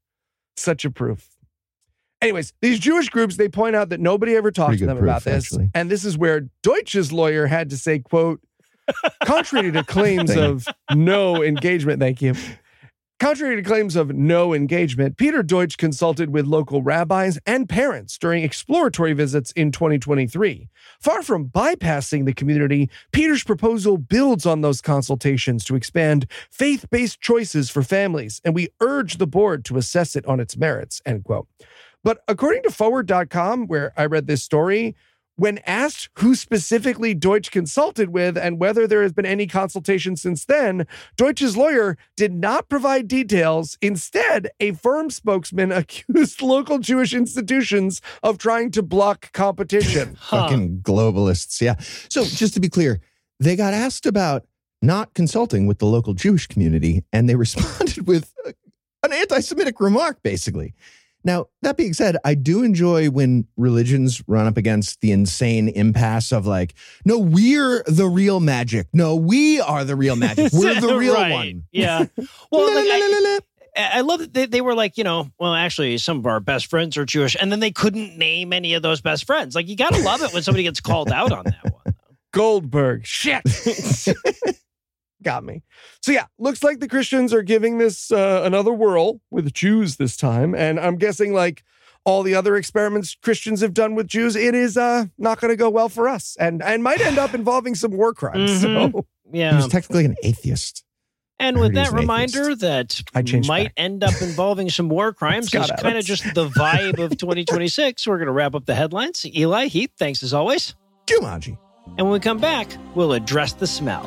Anyways, these Jewish groups, they point out that nobody ever talked Pretty to good them proof, about this. actually. And this is where Deutsch's lawyer had to say, quote, contrary to claims of no engagement, thank you. Contrary to claims of no engagement, Peter Deutsch consulted with local rabbis and parents during exploratory visits in 2023. Far from bypassing the community, Peter's proposal builds on those consultations to expand faith-based choices for families, and we urge the board to assess it on its merits, end quote. But according to Forward.com, where I read this story, when asked who specifically Deutsch consulted with and whether there has been any consultation since then, Deutsch's lawyer did not provide details. Instead, a firm spokesman accused local Jewish institutions of trying to block competition. Fucking globalists. Yeah. So just to be clear, they got asked about not consulting with the local Jewish community, and they responded with an anti-Semitic remark, basically. Now, that being said, I do enjoy when religions run up against the insane impasse of like, no, we're the real magic. No, we are the real magic. We're the real right. one. Yeah. Well, like, I love that they were like, well, actually, some of our best friends are Jewish, and then they couldn't name any of those best friends. Like, you got to love it when somebody gets called out on that one. Goldberg. Shit. Got me. So yeah, looks like the Christians are giving this another whirl with Jews this time. And I'm guessing like all the other experiments Christians have done with Jews, it is not going to go well for us and might end up involving some war crimes. So He Yeah. was technically an atheist. And I with heard he's that an reminder atheist. that I changed might back. end up involving some war crimes is Scott kind of Adams. just the vibe of 2026. We're going to wrap up the headlines. Eli, Heath, thanks as always. Jumanji. And when we come back, we'll address the smell.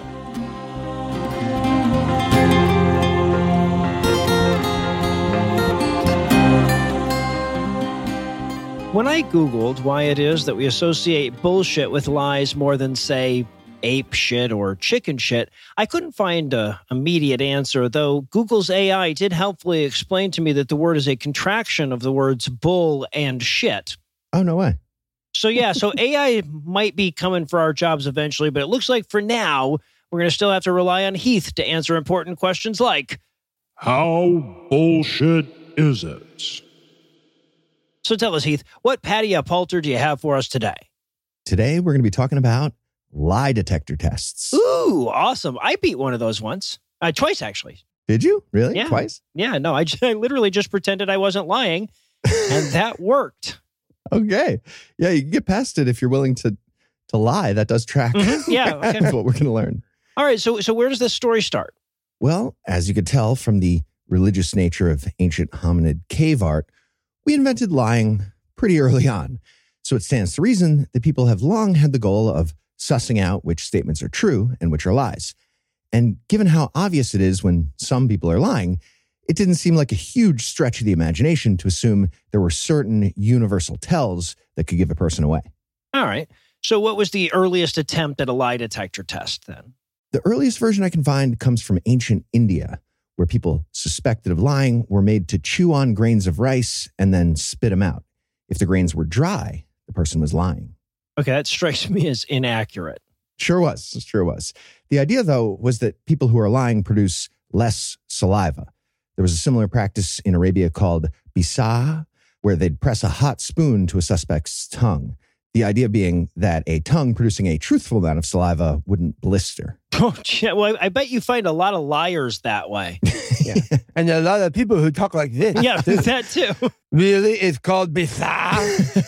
When I Googled why it is that we associate bullshit with lies more than, say, ape shit or chicken shit, I couldn't find an immediate answer, though Google's AI did helpfully explain to me that the word is a contraction of the words bull and shit. Oh, no way. So yeah, so AI might be coming for our jobs eventually, but it looks like for now, we're going to still have to rely on Heath to answer important questions like, How bullshit is it? so tell us, Heath, what Patty Palter do you have for us today? Today, we're going to be talking about lie detector tests. Ooh, awesome. I beat one of those once. Twice, actually. Did you? Really? Yeah. Twice? Yeah, no, I literally just pretended I wasn't lying, and that worked. Okay. Yeah, you can get past it if you're willing to lie. That does track. Mhm. Yeah, okay. That's what we're going to learn. All right, so where does this story start? Well, as you could tell from the religious nature of ancient hominid cave art, we invented lying pretty early on. So it stands to reason that people have long had the goal of sussing out which statements are true and which are lies. And given how obvious it is when some people are lying, it didn't seem like a huge stretch of the imagination to assume there were certain universal tells that could give a person away. All right, so what was the earliest attempt at a lie detector test then? The earliest version I can find comes from ancient India, where people suspected of lying were made to chew on grains of rice and then spit them out. If the grains were dry, the person was lying. Okay, that strikes me as inaccurate. Sure was. The idea, though, was that people who are lying produce less saliva. There was a similar practice in Arabia called bisa, where they'd press a hot spoon to a suspect's tongue. The idea being that a tongue producing a truthful amount of saliva wouldn't blister. Oh, yeah. Well, I bet you find a lot of liars that way. Yeah. And a lot of people who talk like this. Yeah, that too. Really? It's called bizarre?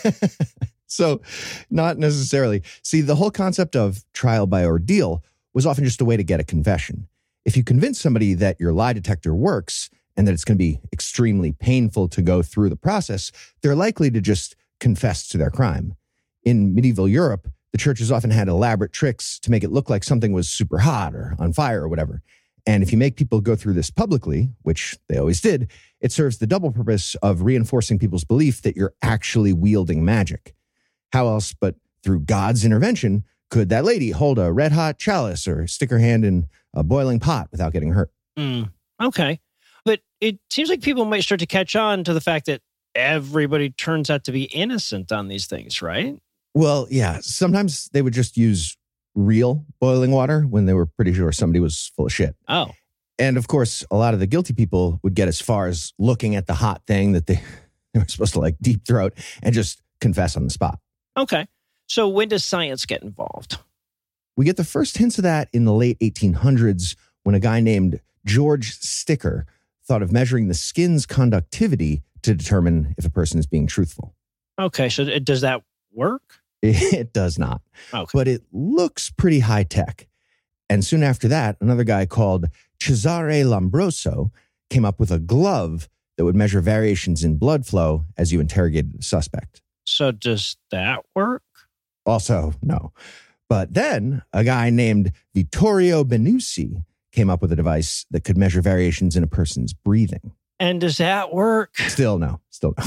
So, not necessarily. See, the whole concept of trial by ordeal was often just a way to get a confession. If you convince somebody that your lie detector works and that it's going to be extremely painful to go through the process, they're likely to just confess to their crime. In medieval Europe, the churches often had elaborate tricks to make it look like something was super hot or on fire or whatever. And if you make people go through this publicly, which they always did, it serves the double purpose of reinforcing people's belief that you're actually wielding magic. How else but through God's intervention could that lady hold a red-hot chalice or stick her hand in a boiling pot without getting hurt? Okay. But it seems like people might start to catch on to the fact that everybody turns out to be innocent on these things, right? Well, yeah. Sometimes they would just use real boiling water when they were pretty sure somebody was full of shit. Oh. And of course, a lot of the guilty people would get as far as looking at the hot thing that they were supposed to like deep throat and just confess on the spot. Okay. So when does science get involved? We get the first hints of that in the late 1800s when a guy named George Sticker thought of measuring the skin's conductivity to determine if a person is being truthful. Okay. So does that work? It does not. Okay. But it looks pretty high tech. And soon after that, another guy called Cesare Lombroso came up with a glove that would measure variations in blood flow as you interrogated the suspect. So does that work? Also, no. But then a guy named Vittorio Benussi came up with a device that could measure variations in a person's breathing. And does that work? Still no.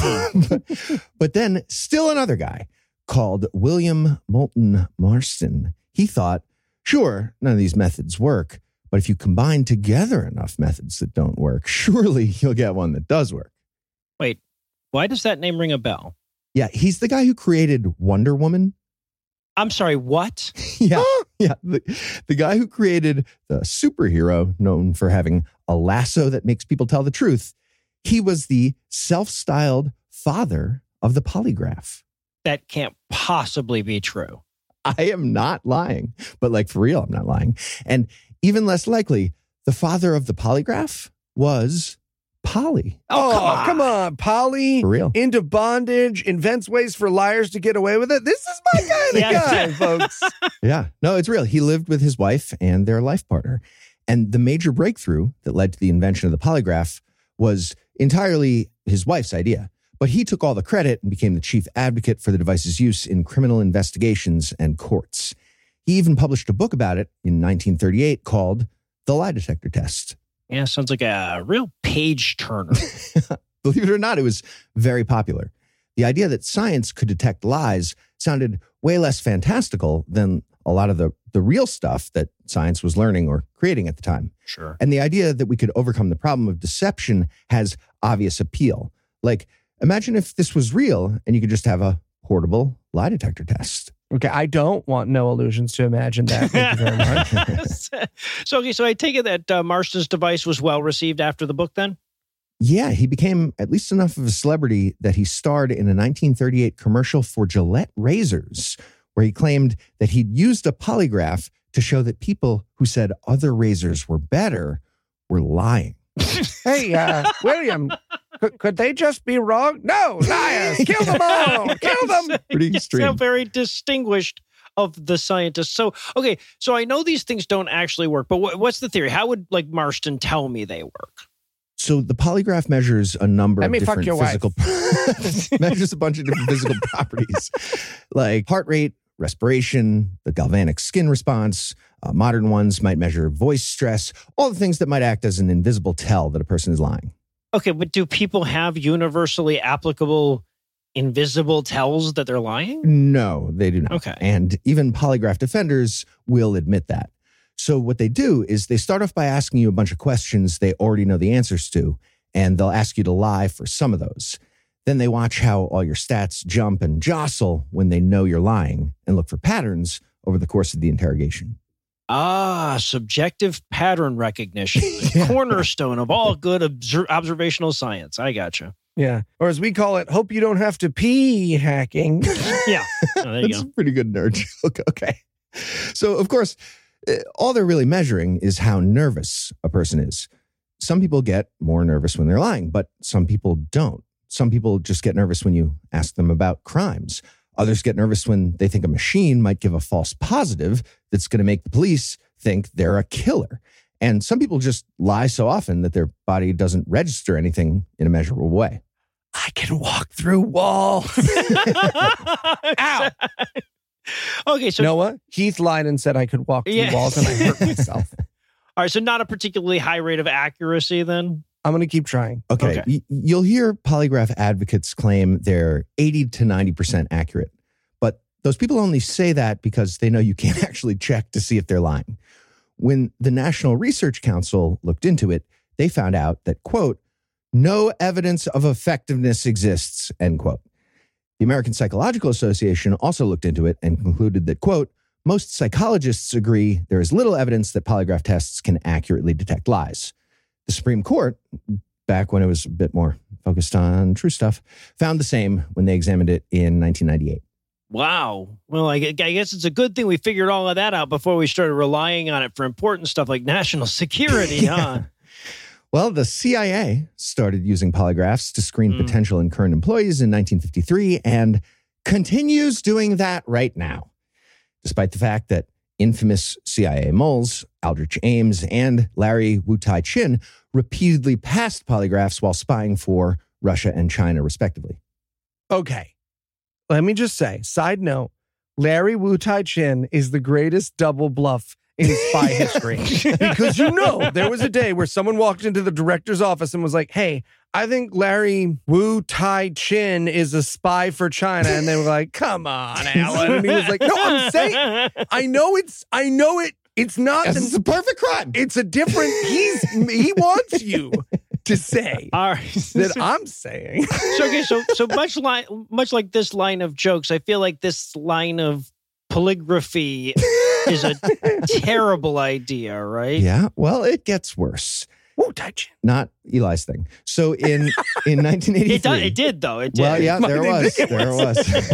But then still another guy called William Moulton Marston. He thought, sure, none of these methods work, but if you combine together enough methods that don't work, surely you'll get one that does work. Wait, why does that name ring a bell? Yeah, he's the guy who created Wonder Woman. I'm sorry, what? Yeah. The guy who created the superhero known for having a lasso that makes people tell the truth. He was the self-styled father of the polygraph. That can't possibly be true. I am not lying, but like for real, I'm not lying. And even less likely, the father of the polygraph was Polly. Oh, come on. Polly, For real. into bondage, invents ways for liars to get away with it. This is my kind of guy, folks. Yeah, no, it's real. He lived with his wife and their life partner. And the major breakthrough that led to the invention of the polygraph was entirely his wife's idea. But he took all the credit and became the chief advocate for the device's use in criminal investigations and courts. He even published a book about it in 1938 called The Lie Detector Test. Yeah, sounds like a real page turner. Believe it or not, it was very popular. The idea that science could detect lies sounded way less fantastical than a lot of the real stuff that science was learning or creating at the time. Sure. And the idea that we could overcome the problem of deception has obvious appeal. Like, imagine if this was real and you could just have a portable lie detector test. Okay, I don't want no illusions to imagine that. Thank you very much. So I take it that Marston's device was well received after the book then? Yeah, he became at least enough of a celebrity that he starred in a 1938 commercial for Gillette razors, where he claimed that he'd used a polygraph to show that people who said other razors were better were lying. Hey, William, could they just be wrong? No, liars! Kill them all! Kill them! Pretty You extreme. sound very distinguished of the scientists. So, okay, so I know these things don't actually work, but what's the theory? How would like Marston tell me they work? So the polygraph measures a number Let of me fuck different your wife. physical measures a bunch of different physical properties, like heart rate, respiration, the galvanic skin response. Modern ones might measure voice stress, all the things that might act as an invisible tell that a person is lying. Okay, but do people have universally applicable invisible tells that they're lying? No, they do not. Okay. And even polygraph defenders will admit that. So what they do is they start off by asking you a bunch of questions they already know the answers to, and they'll ask you to lie for some of those. Then they watch how all your stats jump and jostle when they know you're lying and look for patterns over the course of the interrogation. Subjective pattern recognition. The cornerstone of all good observational science. I gotcha. Yeah. Or as we call it, hope you don't have to pee hacking. Yeah. Oh, there you That's go. a pretty good nerd joke. Okay. So, of course, all they're really measuring is how nervous a person is. Some people get more nervous when they're lying, but some people don't. Some people just get nervous when you ask them about crimes. Others get nervous when they think a machine might give a false positive that's going to make the police think they're a killer. And some people just lie so often that their body doesn't register anything in a measurable way. I can walk through walls. Ow. Okay, so Noah, Heath lied and said I could walk through walls and I hurt myself. all right, so not a particularly high rate of accuracy then? I'm going to keep trying. Okay. You'll hear polygraph advocates claim they're 80 to 90% accurate. But those people only say that because they know you can't actually check to see if they're lying. When the National Research Council looked into it, they found out that, quote, no evidence of effectiveness exists, end quote. The American Psychological Association also looked into it and concluded that, quote, most psychologists agree there is little evidence that polygraph tests can accurately detect lies. The Supreme Court, back when it was a bit more focused on true stuff, found the same when they examined it in 1998. Wow. Well, I guess it's a good thing we figured all of that out before we started relying on it for important stuff like national security, huh? Well, the CIA started using polygraphs to screen potential and current employees in 1953 and continues doing that right now, despite the fact that infamous CIA moles, Aldrich Ames and Larry Wu-Tai Chin, repeatedly passed polygraphs while spying for Russia and China, respectively. Okay. Let me just say, side note, Larry Wu-Tai Chin is the greatest double bluff in spy history. Because there was a day where someone walked into the director's office and was like, hey, I think Larry Wu-Tai Chin is a spy for China. And they were like, come on, Alan. And he was like, no, I'm saying, I know it. It's not. It's a perfect crime. It's a different, he wants you to say All right. that I'm saying. So much like this line of jokes, I feel like this line of polygraphy is a terrible idea, right? Yeah, well, it gets worse. Wu-Tai Chin. Not Eli's thing. So in 1983... It did, though. It did. Well, yeah, there it was.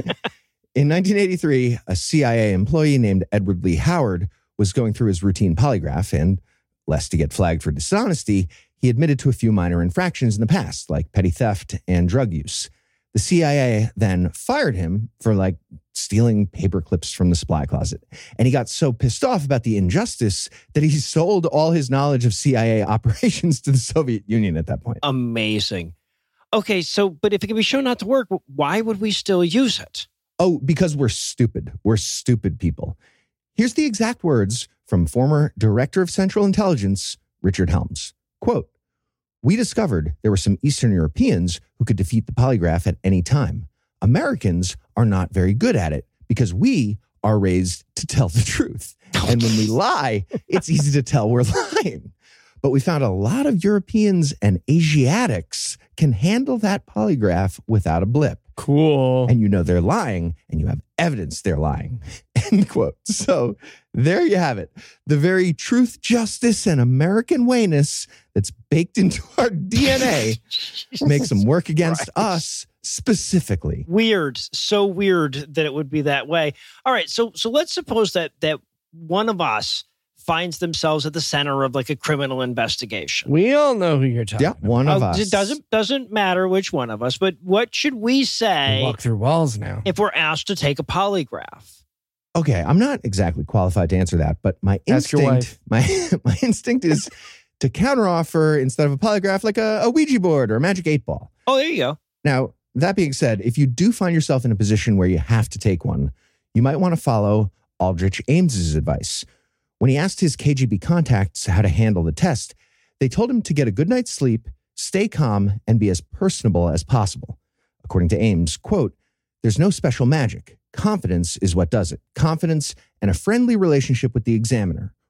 In 1983, a CIA employee named Edward Lee Howard was going through his routine polygraph, and lest he get flagged for dishonesty, he admitted to a few minor infractions in the past, like petty theft and drug use. The CIA then fired him for stealing paper clips from the supply closet. And he got so pissed off about the injustice that he sold all his knowledge of CIA operations to the Soviet Union at that point. Amazing. Okay, but if it can be shown not to work, why would we still use it? Oh, because we're stupid. We're stupid people. Here's the exact words from former Director of Central Intelligence, Richard Helms. Quote, we discovered there were some Eastern Europeans who could defeat the polygraph at any time. Americans are not very good at it because we are raised to tell the truth. And when we lie, it's easy to tell we're lying. But we found a lot of Europeans and Asiatics can handle that polygraph without a blip. Cool. And they're lying, and you have evidence they're lying. End quote. So there you have it. The very truth, justice, and American wayness that's baked into our DNA makes them work against us specifically. Weird. So weird that it would be that way. All right. So let's suppose that one of us finds themselves at the center of a criminal investigation. We all know who you're talking Yeah, one of us. It doesn't matter which one of us, but what should we say walk through walls now if we're asked to take a polygraph? Okay, I'm not exactly qualified to answer that, but my instinct, my instinct is to counteroffer instead of a polygraph, like a Ouija board or a magic 8-ball. Oh, there you go. Now, that being said, if you do find yourself in a position where you have to take one, you might want to follow Aldrich Ames's advice. When he asked his KGB contacts how to handle the test, they told him to get a good night's sleep, stay calm, and be as personable as possible. According to Ames, quote, there's no special magic. Confidence is what does it. Confidence and a friendly relationship with the examiner.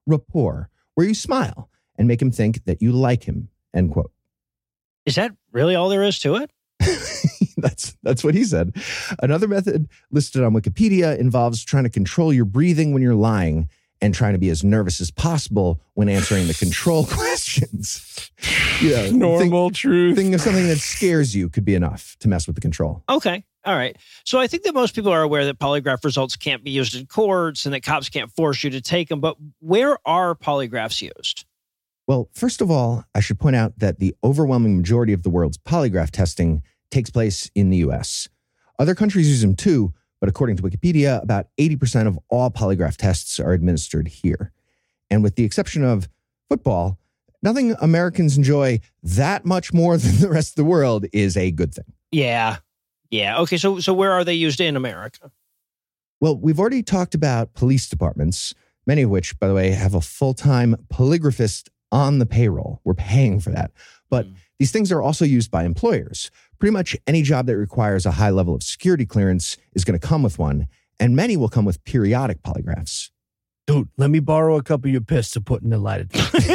rapport, where you smile and make him think that you like him, end quote. Is that really all there is to it? That's what he said. Another method listed on Wikipedia involves trying to control your breathing when you're lying and trying to be as nervous as possible when answering the control questions. Normal truth. Thinking of something that scares you could be enough to mess with the control. Okay. All right. So I think that most people are aware that polygraph results can't be used in courts and that cops can't force you to take them. But where are polygraphs used? Well, first of all, I should point out that the overwhelming majority of the world's polygraph testing takes place in the U.S. Other countries use them too, but according to Wikipedia, about 80% of all polygraph tests are administered here. And with the exception of football, nothing Americans enjoy that much more than the rest of the world is a good thing. Yeah. Okay. So where are they used in America? Well, we've already talked about police departments, many of which, by the way, have a full-time polygraphist on the payroll. We're paying for that. But these things are also used by employers. Pretty much any job that requires a high level of security clearance is going to come with one, and many will come with periodic polygraphs. Dude, let me borrow a couple of your piss to put in the light.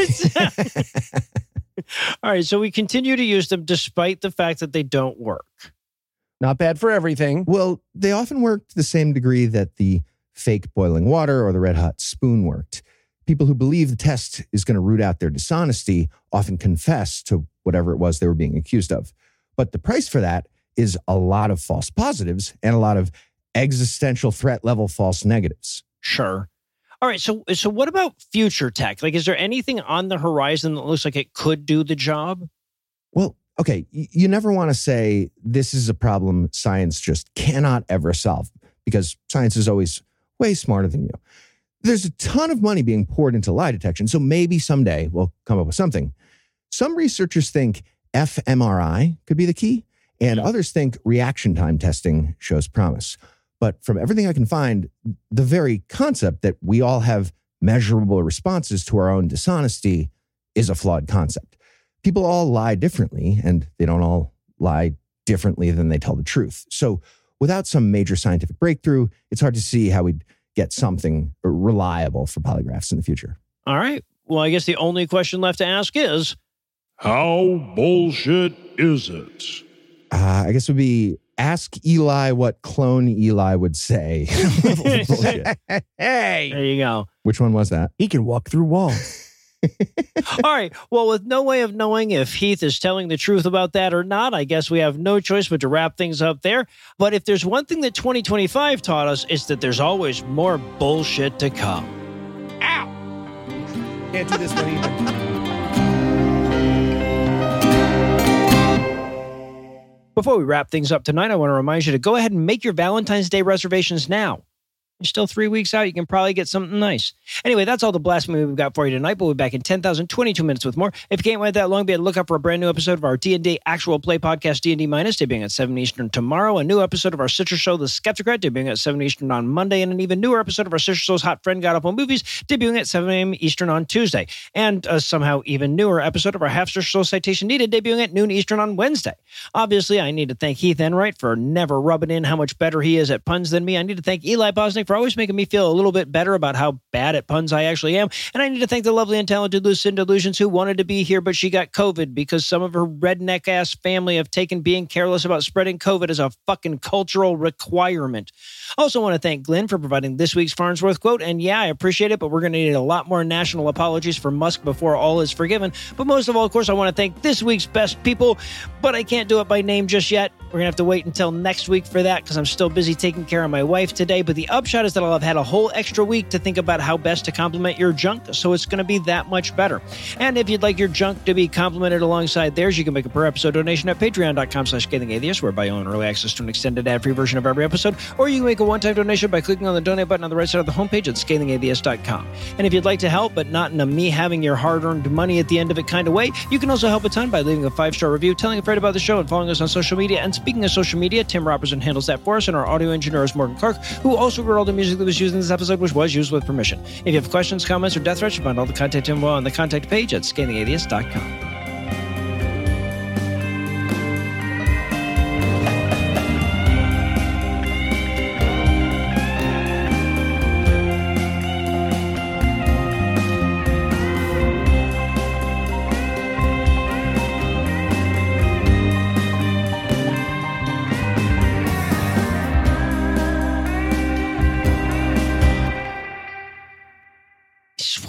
All right, so we continue to use them despite the fact that they don't work. Not bad for everything. Well, they often work to the same degree that the fake boiling water or the red hot spoon worked. People who believe the test is going to root out their dishonesty often confess to whatever it was they were being accused of. But the price for that is a lot of false positives and a lot of existential threat level false negatives. Sure. All right. So what about future tech? Like, is there anything on the horizon that looks like it could do the job? Well, okay. You never want to say this is a problem science just cannot ever solve, because science is always way smarter than you. There's a ton of money being poured into lie detection, so maybe someday we'll come up with something. Some researchers think fMRI could be the key, and others think reaction time testing shows promise. But from everything I can find, the very concept that we all have measurable responses to our own dishonesty is a flawed concept. People all lie differently, and they don't all lie differently than they tell the truth. So without some major scientific breakthrough, it's hard to see how we'd get something reliable for polygraphs in the future. All right. Well, I guess the only question left to ask is, How bullshit is it? I guess it would be ask Eli what clone Eli would say. Bullshit. Hey, there you go. Which one was that? he can walk through walls. All right. Well, with no way of knowing if Heath is telling the truth about that or not, I guess we have no choice but to wrap things up there. But if there's one thing that 2025 taught us, it's that there's always more bullshit to come. Ow! Can't do this one either. Before we wrap things up tonight, I want to remind you to go ahead and make your Valentine's Day reservations now. You're still 3 weeks out. You can probably get something nice. Anyway, that's all the blasphemy we've got for you tonight. But we'll be back in 10,022 minutes with more. If you can't wait that long, be on the lookout for a brand new episode of our D&D actual play podcast, D&D Minus, debuting at 7 Eastern tomorrow. A new episode of our sister show, The Skeptocrat, debuting at 7 Eastern on Monday. And an even newer episode of our sister show's Hot Friend Got Up on Movies, debuting at 7 a.m. Eastern on Tuesday. And a somehow even newer episode of our Half Sister Show Citation Needed, debuting at noon Eastern on Wednesday. Obviously, I need to thank Heath Enright for never rubbing in how much better he is at puns than me. I need to thank Eli Bosnick for always making me feel a little bit better about how bad at puns I actually am. And I need to thank the lovely and talented Lucinda Illusions, who wanted to be here, but she got COVID because some of her redneck-ass family have taken being careless about spreading COVID as a fucking cultural requirement. Also want to thank Glenn for providing this week's Farnsworth quote. And yeah, I appreciate it, but we're going to need a lot more national apologies for Musk before all is forgiven. But most of all, of course, I want to thank this week's best people, but I can't do it by name just yet. We're going to have to wait until next week for that because I'm still busy taking care of my wife today. But the upshot is that I'll have had a whole extra week to think about how best to compliment your junk, so it's going to be that much better. And if you'd like your junk to be complimented alongside theirs, you can make a per-episode donation at patreon.com/scathingatheist, whereby you'll own early access to an extended ad-free version of every episode, or you can make a one-time donation by clicking on the donate button on the right side of the homepage at scathingatheist.com. And if you'd like to help, but not in a me having your hard-earned money at the end of it kind of way, you can also help a ton by leaving a 5-star review, telling a friend about the show, and following us on social media. And speaking of social media, Tim Robertson handles that for us, and our audio engineer is Morgan Clark, who also wrote all the music that was used in this episode, which was used with permission. If you have questions, comments, or death threats, you find all the contact info on the contact page at scathingatheist.com.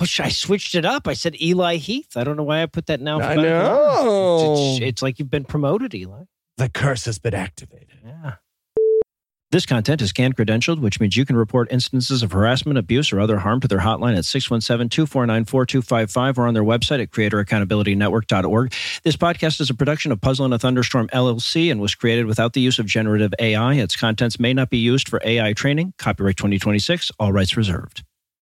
I switched it up. I said Eli Heath. I don't know why I put that now. I know. It's like you've been promoted, Eli. The curse has been activated. Yeah. This content is scanned credentialed, which means you can report instances of harassment, abuse, or other harm to their hotline at 617-249-4255 or on their website at creatoraccountabilitynetwork.org. This podcast is a production of Puzzle in a Thunderstorm, LLC, and was created without the use of generative AI. Its contents may not be used for AI training. Copyright 2026, all rights reserved.